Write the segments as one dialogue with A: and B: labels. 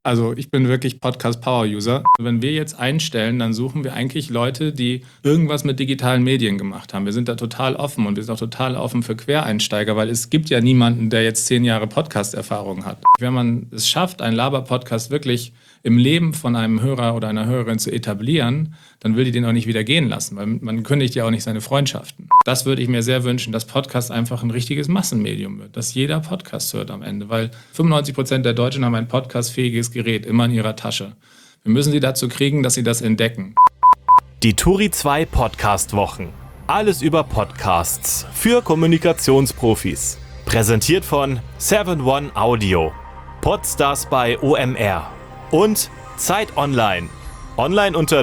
A: Also ich bin wirklich Podcast-Power-User. Wenn wir jetzt einstellen, dann suchen wir eigentlich Leute, die irgendwas mit digitalen Medien gemacht haben. Wir sind da total offen und wir sind auch total offen für Quereinsteiger, weil es gibt ja niemanden, der jetzt 10 Jahre Podcast-Erfahrung hat. Wenn man es schafft, einen Laber-Podcast wirklich im Leben von einem Hörer oder einer Hörerin zu etablieren, dann will die den auch nicht wieder gehen lassen, weil man kündigt ja auch nicht seine Freundschaften. Das würde ich mir sehr wünschen, dass Podcast einfach ein richtiges Massenmedium wird, dass jeder Podcast hört am Ende, weil 95% der Deutschen haben ein podcastfähiges Gerät immer in ihrer Tasche. Wir müssen sie dazu kriegen, dass sie das entdecken.
B: Die Turi 2 Podcast-Wochen. Alles über Podcasts für Kommunikationsprofis. Präsentiert von 7-One Audio, Podstars bei OMR und Zeit Online. Online unter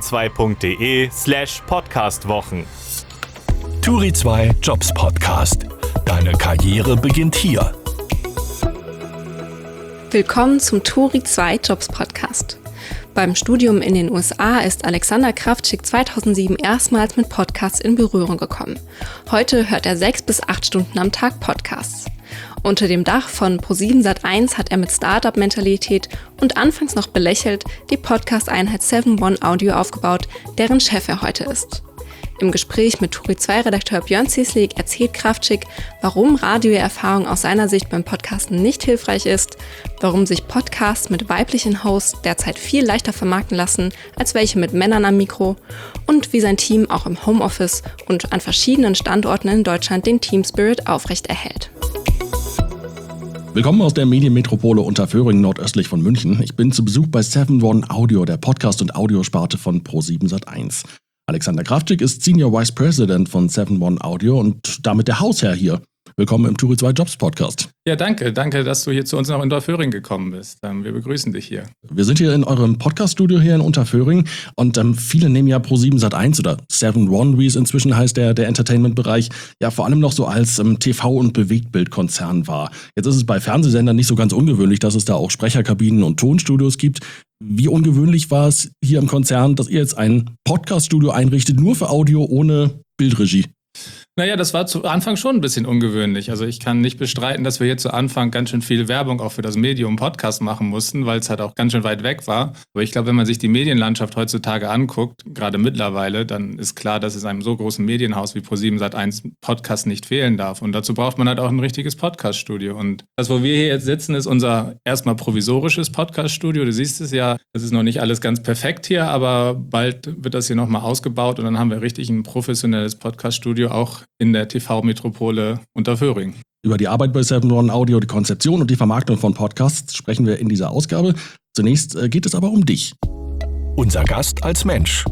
B: turi2.de/podcastwochen.
C: Turi 2 Jobs Podcast. Deine Karriere beginnt hier.
D: Willkommen zum Turi 2 Jobs Podcast. Beim Studium in den USA ist Alexander Kravczyk 2007 erstmals mit Podcasts in Berührung gekommen. Heute hört er 6 bis 8 Stunden am Tag Podcasts. Unter dem Dach von ProSieben Sat.1 hat er mit Startup-Mentalität und anfangs noch belächelt die Podcast-Einheit 7-One Audio aufgebaut, deren Chef er heute ist. Im Gespräch mit Turi 2-Redakteur Björn Cieslik erzählt Kravczyk, warum Radioerfahrung aus seiner Sicht beim Podcasten nicht hilfreich ist, warum sich Podcasts mit weiblichen Hosts derzeit viel leichter vermarkten lassen als welche mit Männern am Mikro und wie sein Team auch im Homeoffice und an verschiedenen Standorten in Deutschland den Team Spirit aufrechterhält.
E: Willkommen aus der Medienmetropole Unterföhring nordöstlich von München. Ich bin zu Besuch bei 7-One Audio, der Podcast- und Audiosparte von ProSieben Sat.1. Alexander Kravczyk ist Senior Vice President von 7-One Audio und damit der Hausherr hier. Willkommen im Turi 2 Jobs Podcast.
A: Ja, danke, dass du hier zu uns nach Unterföhring gekommen bist. Wir begrüßen dich hier.
E: Wir sind hier in eurem Podcast-Studio hier in Unterföhring und viele nehmen ja ProSieben Sat.1 oder 7-One, wie es inzwischen heißt, der Entertainment-Bereich, ja vor allem noch so als TV- und Bewegtbildkonzern wahr. Jetzt ist es bei Fernsehsendern nicht so ganz ungewöhnlich, dass es da auch Sprecherkabinen und Tonstudios gibt. Wie ungewöhnlich war es hier im Konzern, dass ihr jetzt ein Podcast-Studio einrichtet, nur für Audio, ohne Bildregie?
A: Naja, das war zu Anfang schon ein bisschen ungewöhnlich. Also ich kann nicht bestreiten, dass wir hier zu Anfang ganz schön viel Werbung auch für das Medium Podcast machen mussten, weil es halt auch ganz schön weit weg war. Aber ich glaube, wenn man sich die Medienlandschaft heutzutage anguckt, gerade mittlerweile, dann ist klar, dass es einem so großen Medienhaus wie ProSieben Sat.1 Podcast nicht fehlen darf. Und dazu braucht man halt auch ein richtiges Podcast-Studio. Und das, wo wir hier jetzt sitzen, ist unser erstmal provisorisches Podcast-Studio. Du siehst es ja, das ist noch nicht alles ganz perfekt hier, aber bald wird das hier nochmal ausgebaut und dann haben wir richtig ein professionelles Podcast-Studio auch in der TV-Metropole Unterföhring.
E: Über die Arbeit bei 7-One Audio, die Konzeption und die Vermarktung von Podcasts sprechen wir in dieser Ausgabe. Zunächst geht es aber um dich.
C: Unser Gast als Mensch.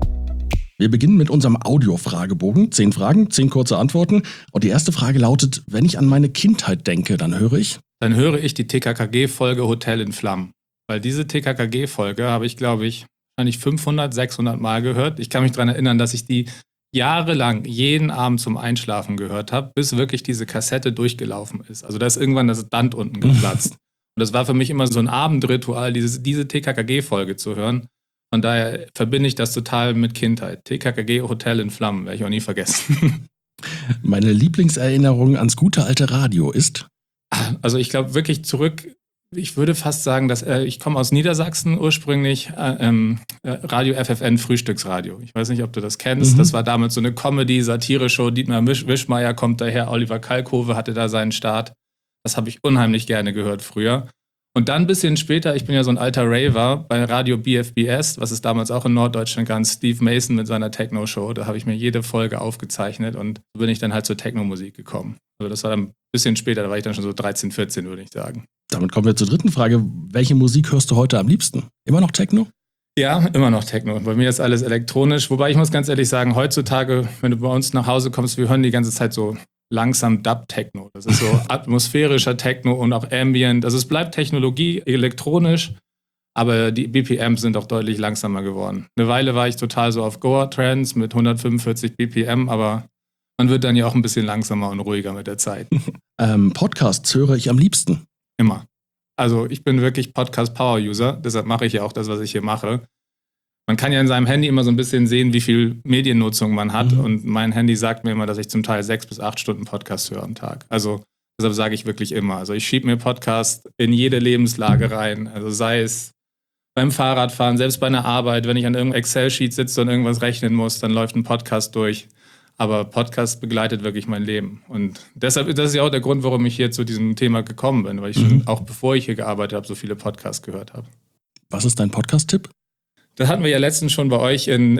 E: Wir beginnen mit unserem Audio-Fragebogen. 10 Fragen, 10 kurze Antworten. Und die erste Frage lautet, wenn ich an meine Kindheit denke, dann höre ich
A: die TKKG-Folge Hotel in Flammen. Weil diese TKKG-Folge habe ich, glaube ich, wahrscheinlich 500, 600 Mal gehört. Ich kann mich daran erinnern, dass ich die jahrelang jeden Abend zum Einschlafen gehört habe, bis wirklich diese Kassette durchgelaufen ist. Also da ist irgendwann das Band unten geplatzt. Und das war für mich immer so ein Abendritual, diese TKKG-Folge zu hören. Von daher verbinde ich das total mit Kindheit. TKKG Hotel in Flammen, werde ich auch nie vergessen.
E: Meine Lieblingserinnerung ans gute alte Radio ist?
A: Also ich glaube wirklich zurück. Ich würde fast sagen, dass ich komme aus Niedersachsen ursprünglich, Radio FFN Frühstücksradio. Ich weiß nicht, ob du das kennst. Das war damals so eine Comedy-Satire-Show. Dietmar Wischmeier kommt daher, Oliver Kalkofe hatte da seinen Start. Das habe ich unheimlich gerne gehört früher. Und dann ein bisschen später, ich bin ja so ein alter Raver, bei Radio BFBS, was es damals auch in Norddeutschland gab, Steve Mason mit seiner Techno-Show. Da habe ich mir jede Folge aufgezeichnet und so bin ich dann halt zur Techno-Musik gekommen. Also das war dann ein bisschen später, da war ich dann schon so 13, 14, würde ich sagen.
E: Damit kommen wir zur dritten Frage. Welche Musik hörst du heute am liebsten? Immer noch Techno?
A: Ja, immer noch Techno. Bei mir ist alles elektronisch. Wobei ich muss ganz ehrlich sagen, heutzutage, wenn du bei uns nach Hause kommst, wir hören die ganze Zeit so langsam Dub-Techno. Das ist so atmosphärischer Techno und auch Ambient. Also es bleibt Technologie, elektronisch, aber die BPMs sind auch deutlich langsamer geworden. Eine Weile war ich total so auf Goa-Trance mit 145 BPM, aber man wird dann ja auch ein bisschen langsamer und ruhiger mit der Zeit.
E: Podcasts höre ich am liebsten?
A: Immer. Also ich bin wirklich Podcast-Power-User, deshalb mache ich ja auch das, was ich hier mache. Man kann ja in seinem Handy immer so ein bisschen sehen, wie viel Mediennutzung man hat. Und mein Handy sagt mir immer, dass ich zum Teil 6 bis 8 Stunden Podcast höre am Tag. Also Deshalb sage ich wirklich immer. Also ich schiebe mir Podcast in jede Lebenslage rein. Also sei es beim Fahrradfahren, selbst bei einer Arbeit, wenn ich an irgendeinem Excel-Sheet sitze und irgendwas rechnen muss, dann läuft ein Podcast durch. Aber Podcast begleitet wirklich mein Leben. Und deshalb, das ist ja auch der Grund, warum ich hier zu diesem Thema gekommen bin, weil ich schon, auch bevor ich hier gearbeitet habe, so viele Podcasts gehört habe.
E: Was ist dein Podcast-Tipp?
A: Das hatten wir ja letztens schon bei euch im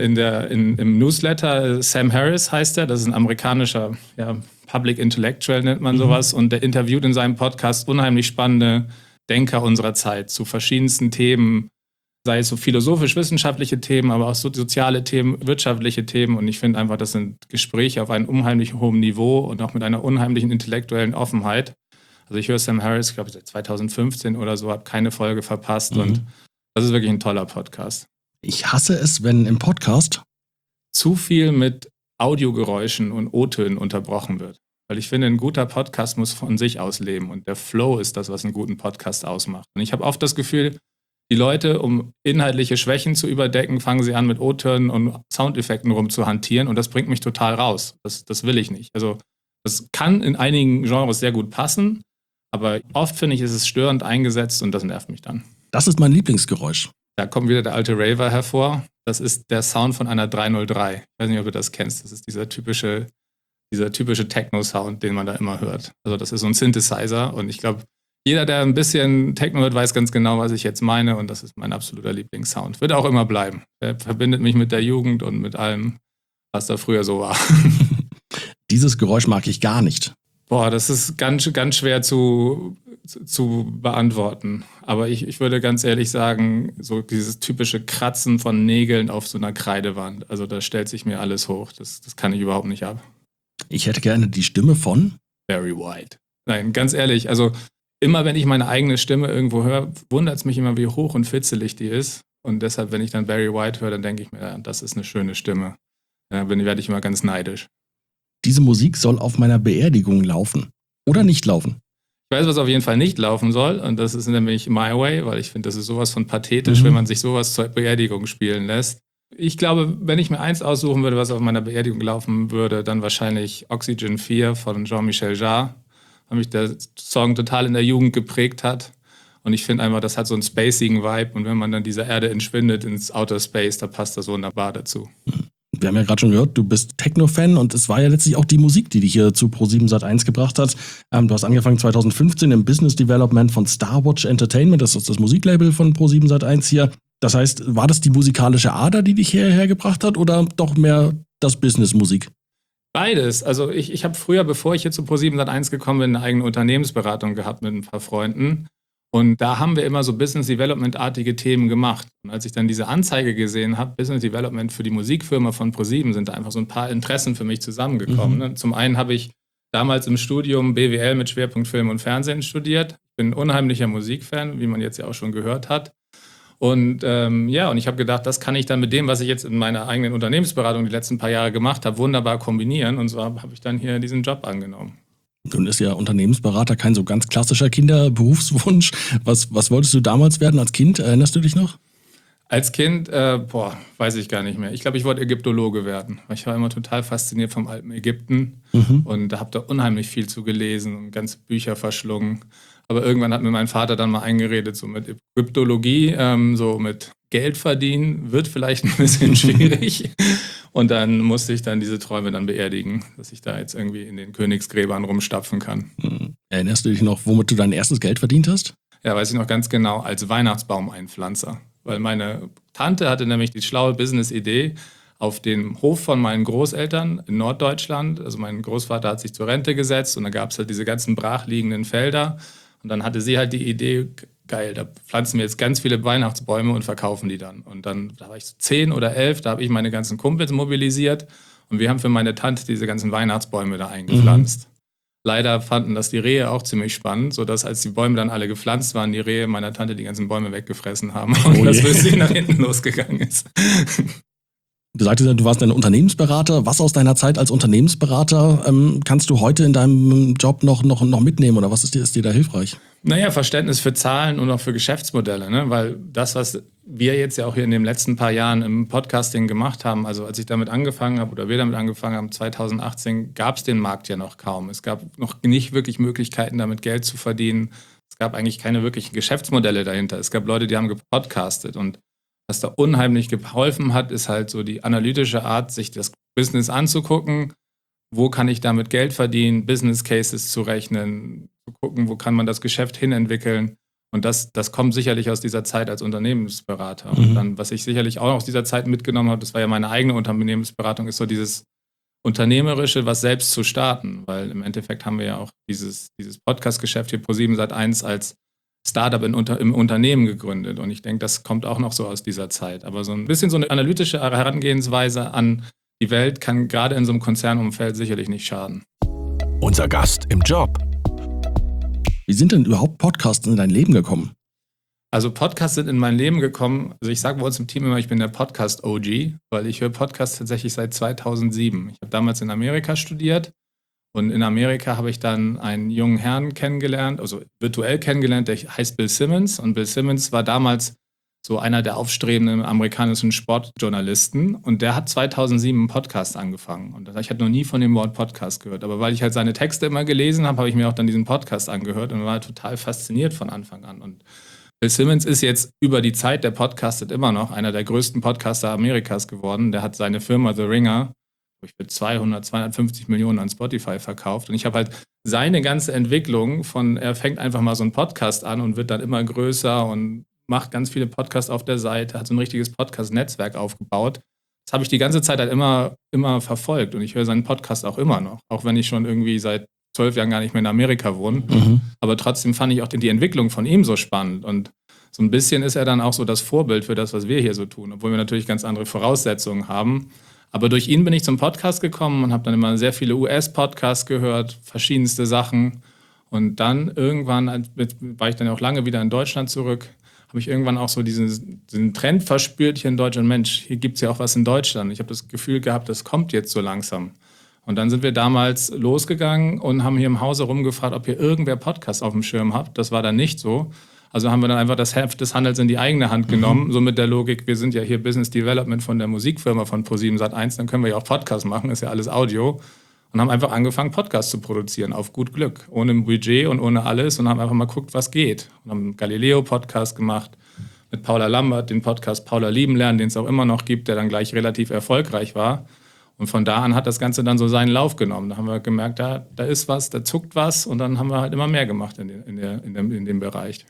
A: Newsletter. Sam Harris heißt er, das ist ein amerikanischer Public Intellectual, nennt man sowas. Und der interviewt in seinem Podcast unheimlich spannende Denker unserer Zeit zu verschiedensten Themen, sei es so philosophisch-wissenschaftliche Themen, aber auch so soziale Themen, wirtschaftliche Themen. Und ich finde einfach, das sind Gespräche auf einem unheimlich hohen Niveau und auch mit einer unheimlichen intellektuellen Offenheit. Also ich höre Sam Harris, ich glaube seit 2015 oder so, habe keine Folge verpasst und das ist wirklich ein toller Podcast.
E: Ich hasse es, wenn im Podcast
A: zu viel mit Audiogeräuschen und O-Tönen unterbrochen wird. Weil ich finde, ein guter Podcast muss von sich aus leben und der Flow ist das, was einen guten Podcast ausmacht. Und ich habe oft das Gefühl, die Leute, um inhaltliche Schwächen zu überdecken, fangen sie an, mit O-Tönen und Soundeffekten rumzuhantieren und das bringt mich total raus. Das will ich nicht. Also das kann in einigen Genres sehr gut passen, aber oft finde ich, ist es störend eingesetzt und das nervt mich dann.
E: Das ist mein Lieblingsgeräusch.
A: Da kommt wieder der alte Raver hervor. Das ist der Sound von einer 303. Ich weiß nicht, ob du das kennst. Das ist dieser typische Techno-Sound, den man da immer hört. Also das ist so ein Synthesizer und ich glaube, jeder, der ein bisschen Techno hört, weiß ganz genau, was ich jetzt meine und das ist mein absoluter Lieblingssound. Wird auch immer bleiben. Der verbindet mich mit der Jugend und mit allem, was da früher so war.
E: Dieses Geräusch mag ich gar nicht.
A: Boah, das ist ganz, ganz schwer zu beantworten. Aber ich würde ganz ehrlich sagen, so dieses typische Kratzen von Nägeln auf so einer Kreidewand, also da stellt sich mir alles hoch. Das kann ich überhaupt nicht ab.
E: Ich hätte gerne die Stimme von
A: Barry White. Nein, ganz ehrlich, also immer wenn ich meine eigene Stimme irgendwo höre, wundert es mich immer, wie hoch und fitzelig die ist. Und deshalb, wenn ich dann Barry White höre, dann denke ich mir, ja, das ist eine schöne Stimme. Da werde ich immer ganz neidisch.
E: Diese Musik soll auf meiner Beerdigung laufen. Oder nicht laufen.
A: Ich weiß, was auf jeden Fall nicht laufen soll. Und das ist nämlich My Way, weil ich finde, das ist sowas von pathetisch, wenn man sich sowas zur Beerdigung spielen lässt. Ich glaube, wenn ich mir eins aussuchen würde, was auf meiner Beerdigung laufen würde, dann wahrscheinlich Oxygen 4 von Jean-Michel Jarre, weil mich der Song total in der Jugend geprägt hat. Und ich finde einfach, das hat so einen spacigen Vibe. Und wenn man dann dieser Erde entschwindet ins Outer Space, da passt das wunderbar dazu.
E: Wir haben ja gerade schon gehört, du bist Techno-Fan und es war ja letztlich auch die Musik, die dich hier zu Pro7 Sat.1 gebracht hat. Du hast angefangen 2015 im Business Development von Starwatch Entertainment, das ist das Musiklabel von Pro7 Sat.1 hier. Das heißt, war das die musikalische Ader, die dich hierher gebracht hat oder doch mehr das Business-Musik?
A: Beides. Also ich habe früher, bevor ich hier zu Pro7 Sat.1 gekommen bin, eine eigene Unternehmensberatung gehabt mit ein paar Freunden. Und da haben wir immer so Business Development-artige Themen gemacht. Und als ich dann diese Anzeige gesehen habe, Business Development für die Musikfirma von Pro7, sind da einfach so ein paar Interessen für mich zusammengekommen. Ne? Zum einen habe ich damals im Studium BWL mit Schwerpunkt Film und Fernsehen studiert. Ich bin ein unheimlicher Musikfan, wie man jetzt ja auch schon gehört hat. Und und ich habe gedacht, das kann ich dann mit dem, was ich jetzt in meiner eigenen Unternehmensberatung die letzten paar Jahre gemacht habe, wunderbar kombinieren. Und so habe ich dann hier diesen Job angenommen.
E: Nun ist ja Unternehmensberater kein so ganz klassischer Kinderberufswunsch. Was wolltest du damals werden als Kind? Erinnerst du dich noch?
A: Als Kind, weiß ich gar nicht mehr. Ich glaube, ich wollte Ägyptologe werden. Ich war immer total fasziniert vom alten Ägypten und da habe da unheimlich viel zu gelesen und ganze Bücher verschlungen. Aber irgendwann hat mir mein Vater dann mal eingeredet, so mit Ägyptologie, so mit Geld verdienen, wird vielleicht ein bisschen schwierig. Und dann musste ich dann diese Träume dann beerdigen, dass ich da jetzt irgendwie in den Königsgräbern rumstapfen kann.
E: Erinnerst du dich noch, womit du dein erstes Geld verdient hast?
A: Ja, weiß ich noch ganz genau, als Weihnachtsbaumeinpflanzer. Weil meine Tante hatte nämlich die schlaue Business-Idee, auf dem Hof von meinen Großeltern in Norddeutschland, also mein Großvater hat sich zur Rente gesetzt und da gab es halt diese ganzen brachliegenden Felder. Und dann hatte sie halt die Idee, geil, da pflanzen wir jetzt ganz viele Weihnachtsbäume und verkaufen die dann. Und dann, da war ich so 10 oder 11, da habe ich meine ganzen Kumpels mobilisiert und wir haben für meine Tante diese ganzen Weihnachtsbäume da eingepflanzt. Leider fanden das die Rehe auch ziemlich spannend, sodass als die Bäume dann alle gepflanzt waren, die Rehe meiner Tante die ganzen Bäume weggefressen haben und das bisschen nach hinten losgegangen ist.
E: Du sagtest ja, du warst ein Unternehmensberater. Was aus deiner Zeit als Unternehmensberater kannst du heute in deinem Job noch mitnehmen oder was ist dir da hilfreich?
A: Naja, Verständnis für Zahlen und auch für Geschäftsmodelle, ne? Weil das, was wir jetzt ja auch hier in den letzten paar Jahren im Podcasting gemacht haben, also als ich damit angefangen habe oder wir damit angefangen haben, 2018, gab es den Markt ja noch kaum. Es gab noch nicht wirklich Möglichkeiten, damit Geld zu verdienen. Es gab eigentlich keine wirklichen Geschäftsmodelle dahinter. Es gab Leute, die haben gepodcastet und was da unheimlich geholfen hat, ist halt so die analytische Art, sich das Business anzugucken. Wo kann ich damit Geld verdienen, Business Cases zu rechnen, zu gucken, wo kann man das Geschäft hinentwickeln. Und das kommt sicherlich aus dieser Zeit als Unternehmensberater. Und dann, was ich sicherlich auch aus dieser Zeit mitgenommen habe, das war ja meine eigene Unternehmensberatung, ist so dieses Unternehmerische, was selbst zu starten. Weil im Endeffekt haben wir ja auch dieses Podcast-Geschäft hier ProSieben Sat.1 als Startup im Unternehmen gegründet. Und ich denke, das kommt auch noch so aus dieser Zeit. Aber so ein bisschen so eine analytische Herangehensweise an die Welt kann gerade in so einem Konzernumfeld sicherlich nicht schaden.
C: Unser Gast im Job.
E: Wie sind denn überhaupt Podcasts in dein Leben gekommen?
A: Also Podcasts sind in mein Leben gekommen. Also ich sage bei uns im Team immer, ich bin der Podcast-OG, weil ich höre Podcasts tatsächlich seit 2007. Ich habe damals in Amerika studiert. Und in Amerika habe ich dann einen jungen Herrn kennengelernt, also virtuell kennengelernt, der heißt Bill Simmons. Und Bill Simmons war damals so einer der aufstrebenden amerikanischen Sportjournalisten. Und der hat 2007 einen Podcast angefangen. Und ich hatte noch nie von dem Wort Podcast gehört. Aber weil ich halt seine Texte immer gelesen habe, habe ich mir auch dann diesen Podcast angehört und war total fasziniert von Anfang an. Und Bill Simmons ist jetzt über die Zeit, der podcastet immer noch, einer der größten Podcaster Amerikas geworden. Der hat seine Firma The Ringer für 250 Millionen an Spotify verkauft. Und ich habe halt seine ganze Entwicklung er fängt einfach mal so einen Podcast an und wird dann immer größer und macht ganz viele Podcasts auf der Seite, hat so ein richtiges Podcast-Netzwerk aufgebaut. Das habe ich die ganze Zeit halt immer verfolgt und ich höre seinen Podcast auch immer noch, auch wenn ich schon irgendwie seit 12 Jahren gar nicht mehr in Amerika wohne. Aber trotzdem fand ich auch die Entwicklung von ihm so spannend und so ein bisschen ist er dann auch so das Vorbild für das, was wir hier so tun, obwohl wir natürlich ganz andere Voraussetzungen haben. Aber durch ihn bin ich zum Podcast gekommen und habe dann immer sehr viele US-Podcasts gehört, verschiedenste Sachen. Und dann irgendwann, war ich dann auch lange wieder in Deutschland zurück, habe ich irgendwann auch so diesen Trend verspürt hier in Deutschland. Mensch, hier gibt es ja auch was in Deutschland. Ich habe das Gefühl gehabt, das kommt jetzt so langsam. Und dann sind wir damals losgegangen und haben hier im Hause rumgefragt, ob hier irgendwer Podcast auf dem Schirm hat. Das war dann nicht so. Also haben wir dann einfach das Heft des Handels in die eigene Hand genommen, so mit der Logik, wir sind ja hier Business Development von der Musikfirma von ProSieben Sat.1, dann können wir ja auch Podcasts machen, ist ja alles Audio. Und haben einfach angefangen, Podcasts zu produzieren, auf gut Glück, ohne Budget und ohne alles und haben einfach mal geguckt, was geht. Und haben einen Galileo-Podcast gemacht mit Paula Lambert, den Podcast Paula lieben lernen, den es auch immer noch gibt, der dann gleich relativ erfolgreich war. Und von da an hat das Ganze dann so seinen Lauf genommen. Da haben wir gemerkt, da ist was, da zuckt was und dann haben wir halt immer mehr gemacht in dem Bereich.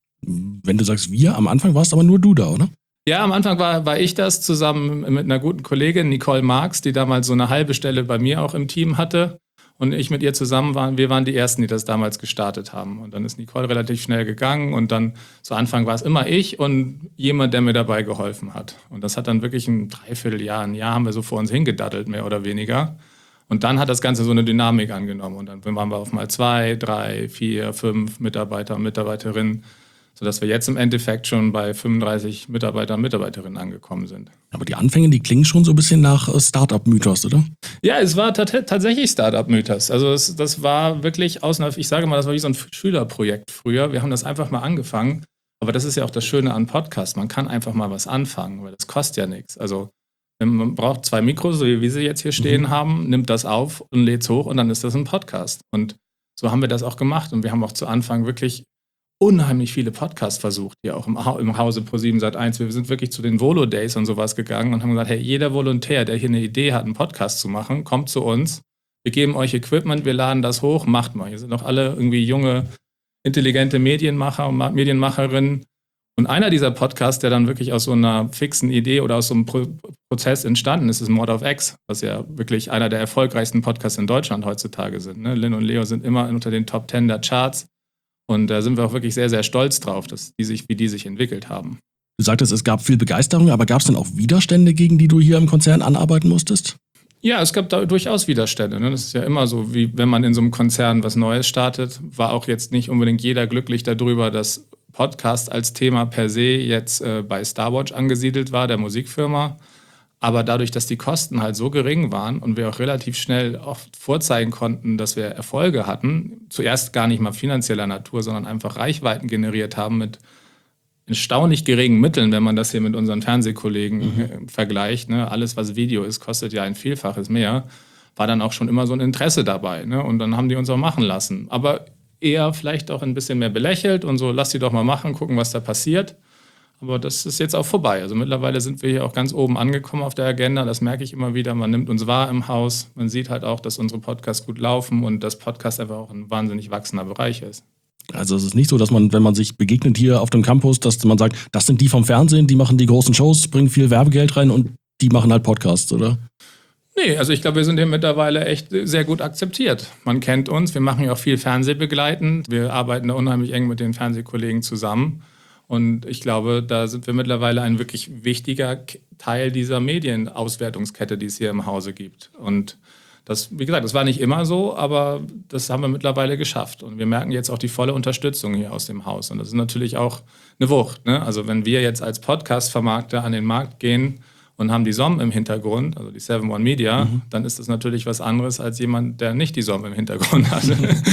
E: Wenn du sagst wir, am Anfang warst aber nur du da, oder?
A: Ja, am Anfang war ich das zusammen mit einer guten Kollegin, Nicole Marx, die damals so eine halbe Stelle bei mir auch im Team hatte. Und ich mit ihr zusammen wir waren die Ersten, die das damals gestartet haben. Und dann ist Nicole relativ schnell gegangen und dann zu Anfang war es immer ich und jemand, der mir dabei geholfen hat. Und das hat dann wirklich ein Dreivierteljahr, ein Jahr haben wir so vor uns hingedattelt, mehr oder weniger. Und dann hat das Ganze so eine Dynamik angenommen. Und dann waren wir auf mal 2, 3, 4, 5 Mitarbeiter und Mitarbeiterinnen, sodass wir jetzt im Endeffekt schon bei 35 Mitarbeiter und Mitarbeiterinnen angekommen sind.
E: Aber die Anfänge, die klingen schon so ein bisschen nach Startup-Mythos, oder?
A: Ja, es war tatsächlich Startup-Mythos. Also das war wirklich ich sage mal, das war wie so ein Schülerprojekt früher. Wir haben das einfach mal angefangen. Aber das ist ja auch das Schöne an Podcasts. Man kann einfach mal was anfangen, weil das kostet ja nichts. Also man braucht 2 Mikros, so wie wir sie jetzt hier stehen haben, nimmt das auf und lädt es hoch und dann ist das ein Podcast. Und so haben wir das auch gemacht. Und wir haben auch zu Anfang wirklich unheimlich viele Podcasts versucht, hier auch im Hause ProSieben Sat.1. Wir sind wirklich zu den Volo-Days und sowas gegangen und haben gesagt, hey, jeder Volontär, der hier eine Idee hat, einen Podcast zu machen, kommt zu uns. Wir geben euch Equipment, wir laden das hoch, macht mal. Hier sind doch alle irgendwie junge, intelligente Medienmacher und Medienmacherinnen. Und einer dieser Podcasts, der dann wirklich aus so einer fixen Idee oder aus so einem Prozess entstanden ist Mord of X, was ja wirklich einer der erfolgreichsten Podcasts in Deutschland heutzutage sind. Ne? Lynn und Leo sind immer unter den Top 10 der Charts. Und da sind wir auch wirklich sehr, sehr stolz drauf, wie die sich entwickelt haben.
E: Du sagtest, es gab viel Begeisterung, aber gab es denn auch Widerstände, gegen die du hier im Konzern anarbeiten musstest?
A: Ja, es gab da durchaus Widerstände. Ne? Das ist ja immer so, wie wenn man in so einem Konzern was Neues startet, war auch jetzt nicht unbedingt jeder glücklich darüber, dass Podcast als Thema per se jetzt bei Starwatch angesiedelt war, der Musikfirma. Aber dadurch, dass die Kosten halt so gering waren und wir auch relativ schnell oft vorzeigen konnten, dass wir Erfolge hatten, zuerst gar nicht mal finanzieller Natur, sondern einfach Reichweiten generiert haben mit erstaunlich geringen Mitteln, wenn man das hier mit unseren Fernsehkollegen vergleicht. Ne? Alles, was Video ist, kostet ja ein Vielfaches mehr. War dann auch schon immer so ein Interesse dabei. Ne? Und dann haben die uns auch machen lassen. Aber eher vielleicht auch ein bisschen mehr belächelt und so, lass die doch mal machen, gucken, was da passiert. Aber das ist jetzt auch vorbei. Also mittlerweile sind wir hier auch ganz oben angekommen auf der Agenda. Das merke ich immer wieder. Man nimmt uns wahr im Haus. Man sieht halt auch, dass unsere Podcasts gut laufen und dass Podcast einfach auch ein wahnsinnig wachsender Bereich ist.
E: Also es ist nicht so, dass man, wenn man sich begegnet hier auf dem Campus, dass man sagt, das sind die vom Fernsehen, die machen die großen Shows, bringen viel Werbegeld rein und die machen halt Podcasts, oder?
A: Nee, also ich glaube, wir sind hier mittlerweile echt sehr gut akzeptiert. Man kennt uns, wir machen ja auch viel fernsehbegleitend. Wir arbeiten da unheimlich eng mit den Fernsehkollegen zusammen. Und ich glaube, da sind wir mittlerweile ein wirklich wichtiger Teil dieser Medienauswertungskette, die es hier im Hause gibt. Und das, wie gesagt, das war nicht immer so, aber das haben wir mittlerweile geschafft. Und wir merken jetzt auch die volle Unterstützung hier aus dem Haus. Und das ist natürlich auch eine Wucht. Ne? Also wenn wir jetzt als Podcast-Vermarkter an den Markt gehen und haben die SOM im Hintergrund, also die 7-One Media, dann ist das natürlich was anderes als jemand, der nicht die SOM im Hintergrund hat.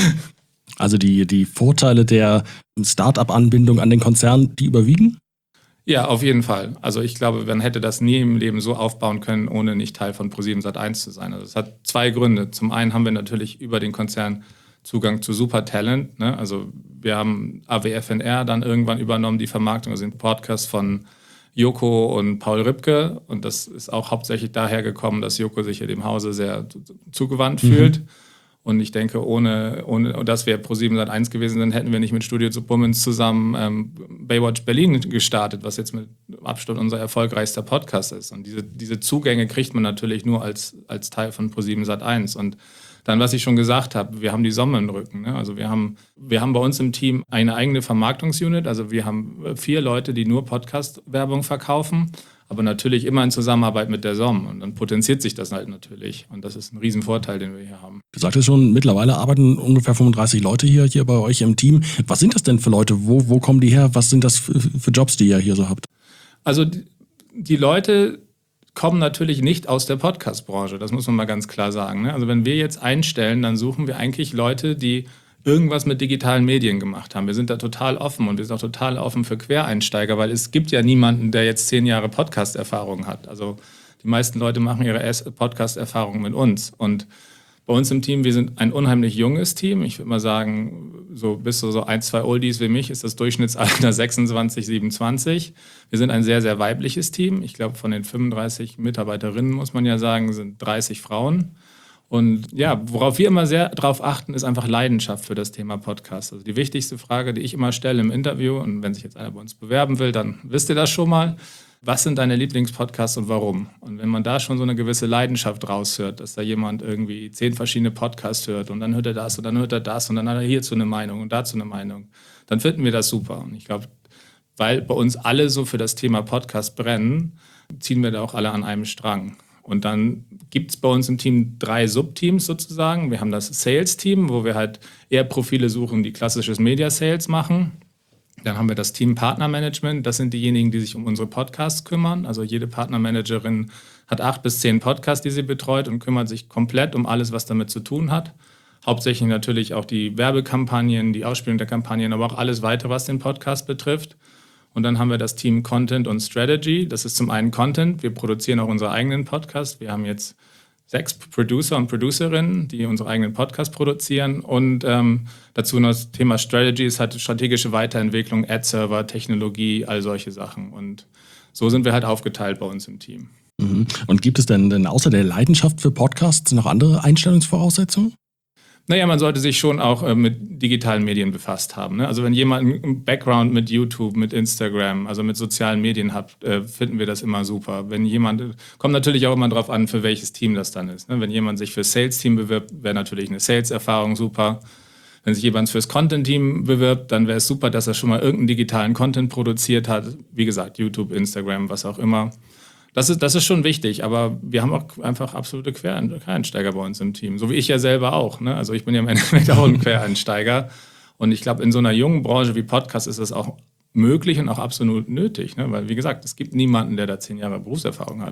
E: Also die Vorteile der Start-up-Anbindung an den Konzern, die überwiegen?
A: Ja, auf jeden Fall. Also ich glaube, man hätte das nie im Leben so aufbauen können, ohne nicht Teil von ProSiebenSat.1 zu sein. Also es hat zwei Gründe. Zum einen haben wir natürlich über den Konzern Zugang zu Supertalent. Ne? Also wir haben AWFNR dann irgendwann übernommen, die Vermarktung, also den Podcast von Joko und Paul Ripke. Und das ist auch hauptsächlich daher gekommen, dass Joko sich hier dem Hause sehr zugewandt fühlt. Und ich denke, ohne dass wir ProSiebenSat.1 gewesen sind, hätten wir nicht mit Studio zu Bummens zusammen Baywatch Berlin gestartet, was jetzt mit Abstand unser erfolgreichster Podcast ist. Und diese Zugänge kriegt man natürlich nur als Teil von ProSiebenSat.1. Und dann, was ich schon gesagt habe, wir haben die SOM im Rücken. Ne? Also wir haben bei uns im Team eine eigene Vermarktungsunit. Also wir haben 4 Leute, die nur Podcast-Werbung verkaufen. Aber natürlich immer in Zusammenarbeit mit der SOM. Und dann potenziert sich das halt natürlich. Und das ist ein Riesenvorteil, den wir hier haben.
E: Du sagtest schon, mittlerweile arbeiten ungefähr 35 Leute hier bei euch im Team. Was sind das denn für Leute? Wo kommen die her? Was sind das für Jobs, die ihr hier so habt?
A: Also die Leute kommen natürlich nicht aus der Podcast-Branche. Das muss man mal ganz klar sagen. Ne? Also wenn wir jetzt einstellen, dann suchen wir eigentlich Leute, die irgendwas mit digitalen Medien gemacht haben. Wir sind da total offen und wir sind auch total offen für Quereinsteiger, weil es gibt ja niemanden, der jetzt 10 Jahre Podcast-Erfahrung hat. Also die meisten Leute machen ihre Podcast-Erfahrung mit uns. Und bei uns im Team, wir sind ein unheimlich junges Team. Ich würde mal sagen, so bis so 1, 2 Oldies wie mich ist das Durchschnittsalter 26, 27. Wir sind ein sehr, sehr weibliches Team. Ich glaube, von den 35 Mitarbeiterinnen, muss man ja sagen, sind 30 Frauen. Und ja, worauf wir immer sehr drauf achten, ist einfach Leidenschaft für das Thema Podcast. Also die wichtigste Frage, die ich immer stelle im Interview, und wenn sich jetzt einer bei uns bewerben will, dann wisst ihr das schon mal. Was sind deine Lieblingspodcasts und warum? Und wenn man da schon so eine gewisse Leidenschaft raushört, dass da jemand irgendwie 10 verschiedene Podcasts hört und dann hört er das und dann hört er das und dann hat er hierzu eine Meinung und dazu eine Meinung, dann finden wir das super. Und ich glaube, weil bei uns alle so für das Thema Podcast brennen, ziehen wir da auch alle an einem Strang. Und dann gibt es bei uns im Team 3 Subteams sozusagen. Wir haben das Sales-Team, wo wir halt eher Profile suchen, die klassisches Media-Sales machen. Dann haben wir das Team Partnermanagement. Das sind diejenigen, die sich um unsere Podcasts kümmern. Also jede Partnermanagerin hat 8 bis 10 Podcasts, die sie betreut und kümmert sich komplett um alles, was damit zu tun hat. Hauptsächlich natürlich auch die Werbekampagnen, die Ausspielung der Kampagnen, aber auch alles weitere, was den Podcast betrifft. Und dann haben wir das Team Content und Strategy. Das ist zum einen Content. Wir produzieren auch unsere eigenen Podcasts. Wir haben jetzt 6 Producer und Producerinnen, die unsere eigenen Podcasts produzieren. Und dazu noch das Thema Strategy ist halt strategische Weiterentwicklung, Ad-Server, Technologie, all solche Sachen. Und so sind wir halt aufgeteilt bei uns im Team.
E: Und gibt es denn außer der Leidenschaft für Podcasts noch andere Einstellungsvoraussetzungen?
A: Naja, man sollte sich schon auch mit digitalen Medien befasst haben. Ne? Also wenn jemand einen Background mit YouTube, mit Instagram, also mit sozialen Medien hat, finden wir das immer super. Wenn jemand, kommt natürlich auch immer darauf an, für welches Team das dann ist. Ne? Wenn jemand sich für Sales-Team bewirbt, wäre natürlich eine Sales-Erfahrung super. Wenn sich jemand fürs Content-Team bewirbt, dann wäre es super, dass er schon mal irgendeinen digitalen Content produziert hat. Wie gesagt, YouTube, Instagram, was auch immer. Das ist schon wichtig, aber wir haben auch einfach absolute Quereinsteiger bei uns im Team. So wie ich ja selber auch. Ne? Also ich bin ja im Endeffekt auch ein Quereinsteiger. Und ich glaube, in so einer jungen Branche wie Podcast ist das auch möglich und auch absolut nötig. Ne? Weil, wie gesagt, es gibt niemanden, der da 10 Jahre Berufserfahrung hat.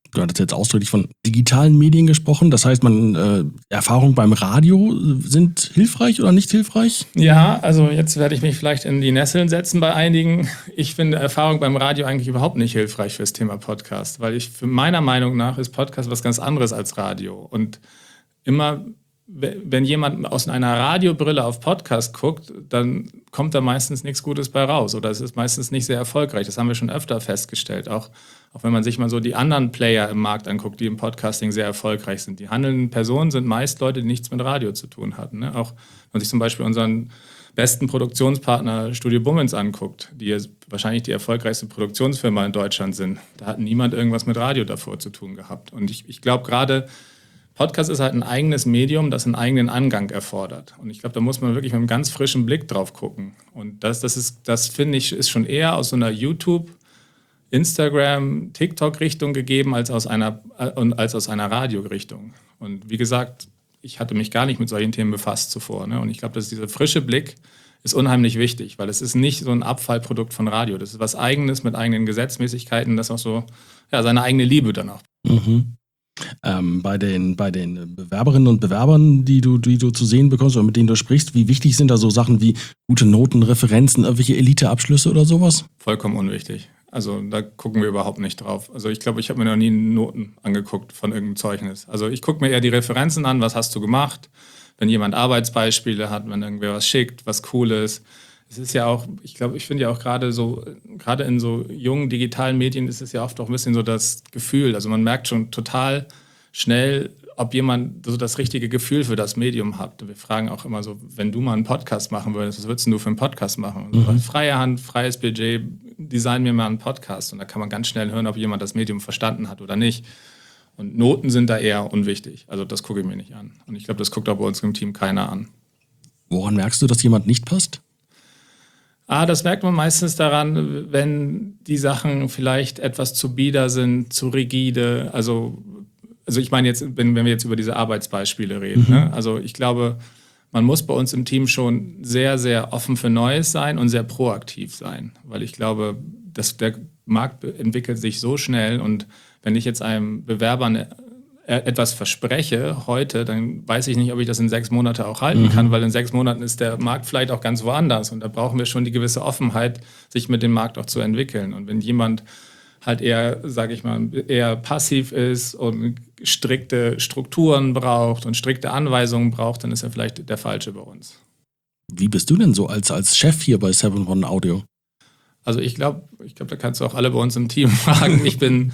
E: Du hattest jetzt ausdrücklich von digitalen Medien gesprochen. Das heißt, Erfahrungen beim Radio sind hilfreich oder nicht hilfreich?
A: Ja, also jetzt werde ich mich vielleicht in die Nesseln setzen bei einigen. Ich finde Erfahrung beim Radio eigentlich überhaupt nicht hilfreich fürs Thema Podcast, weil meiner Meinung nach ist Podcast was ganz anderes als Radio. Und immer, wenn jemand aus einer Radiobrille auf Podcast guckt, dann kommt da meistens nichts Gutes bei raus oder es ist meistens nicht sehr erfolgreich. Das haben wir schon öfter festgestellt, auch wenn man sich mal so die anderen Player im Markt anguckt, die im Podcasting sehr erfolgreich sind. Die handelnden Personen sind meist Leute, die nichts mit Radio zu tun hatten. Ne? Auch wenn man sich zum Beispiel unseren besten Produktionspartner Studio Bummens anguckt, die wahrscheinlich die erfolgreichste Produktionsfirma in Deutschland sind. Da hat niemand irgendwas mit Radio davor zu tun gehabt. Und ich glaube gerade, Podcast ist halt ein eigenes Medium, das einen eigenen Angang erfordert. Und ich glaube, da muss man wirklich mit einem ganz frischen Blick drauf gucken. Und das finde ich, ist schon eher aus so einer YouTube- Instagram, TikTok-Richtung gegeben als aus einer Radio-Richtung. Und wie gesagt, ich hatte mich gar nicht mit solchen Themen befasst zuvor. Ne? Und ich glaube, dass dieser frische Blick ist unheimlich wichtig, weil es ist nicht so ein Abfallprodukt von Radio. Das ist was Eigenes mit eigenen Gesetzmäßigkeiten, das auch so seine eigene Liebe dann auch.
E: Mhm. Bei den Bewerberinnen und Bewerbern, die du zu sehen bekommst oder mit denen du sprichst, wie wichtig sind da so Sachen wie gute Noten, Referenzen, irgendwelche Eliteabschlüsse oder sowas?
A: Vollkommen unwichtig. Also da gucken wir überhaupt nicht drauf. Also ich glaube, ich habe mir noch nie Noten angeguckt von irgendeinem Zeugnis. Also ich gucke mir eher die Referenzen an, was hast du gemacht, wenn jemand Arbeitsbeispiele hat, wenn irgendwer was schickt, was cool ist. Es ist ja auch, ich finde ja auch gerade in so jungen digitalen Medien ist es ja oft auch ein bisschen so das Gefühl. Also man merkt schon total schnell, ob jemand so das richtige Gefühl für das Medium hat. Wir fragen auch immer so, wenn du mal einen Podcast machen würdest, was würdest du für einen Podcast machen? Mhm. Freie Hand, freies Budget, design mir mal einen Podcast. Und da kann man ganz schnell hören, ob jemand das Medium verstanden hat oder nicht. Und Noten sind da eher unwichtig. Also das gucke ich mir nicht an. Und ich glaube, das guckt auch bei uns im Team keiner an.
E: Woran merkst du, dass jemand nicht passt?
A: Das merkt man meistens daran, wenn die Sachen vielleicht etwas zu bieder sind, zu rigide. Also ich meine jetzt, wenn wir jetzt über diese Arbeitsbeispiele reden.
E: Mhm.
A: Ne? Also ich glaube, man muss bei uns im Team schon sehr, sehr offen für Neues sein und sehr proaktiv sein. Weil ich glaube, dass der Markt entwickelt sich so schnell und wenn ich jetzt einem Bewerber etwas verspreche heute, dann weiß ich nicht, ob ich das in 6 Monaten auch halten kann, weil in 6 Monaten ist der Markt vielleicht auch ganz woanders und da brauchen wir schon die gewisse Offenheit, sich mit dem Markt auch zu entwickeln. Und wenn jemand halt eher, sage ich mal, eher passiv ist und strikte Strukturen braucht und strikte Anweisungen braucht, dann ist er vielleicht der Falsche bei uns.
E: Wie bist du denn so als Chef hier bei 7-One Audio?
A: Also ich glaube, da kannst du auch alle bei uns im Team fragen. Ich bin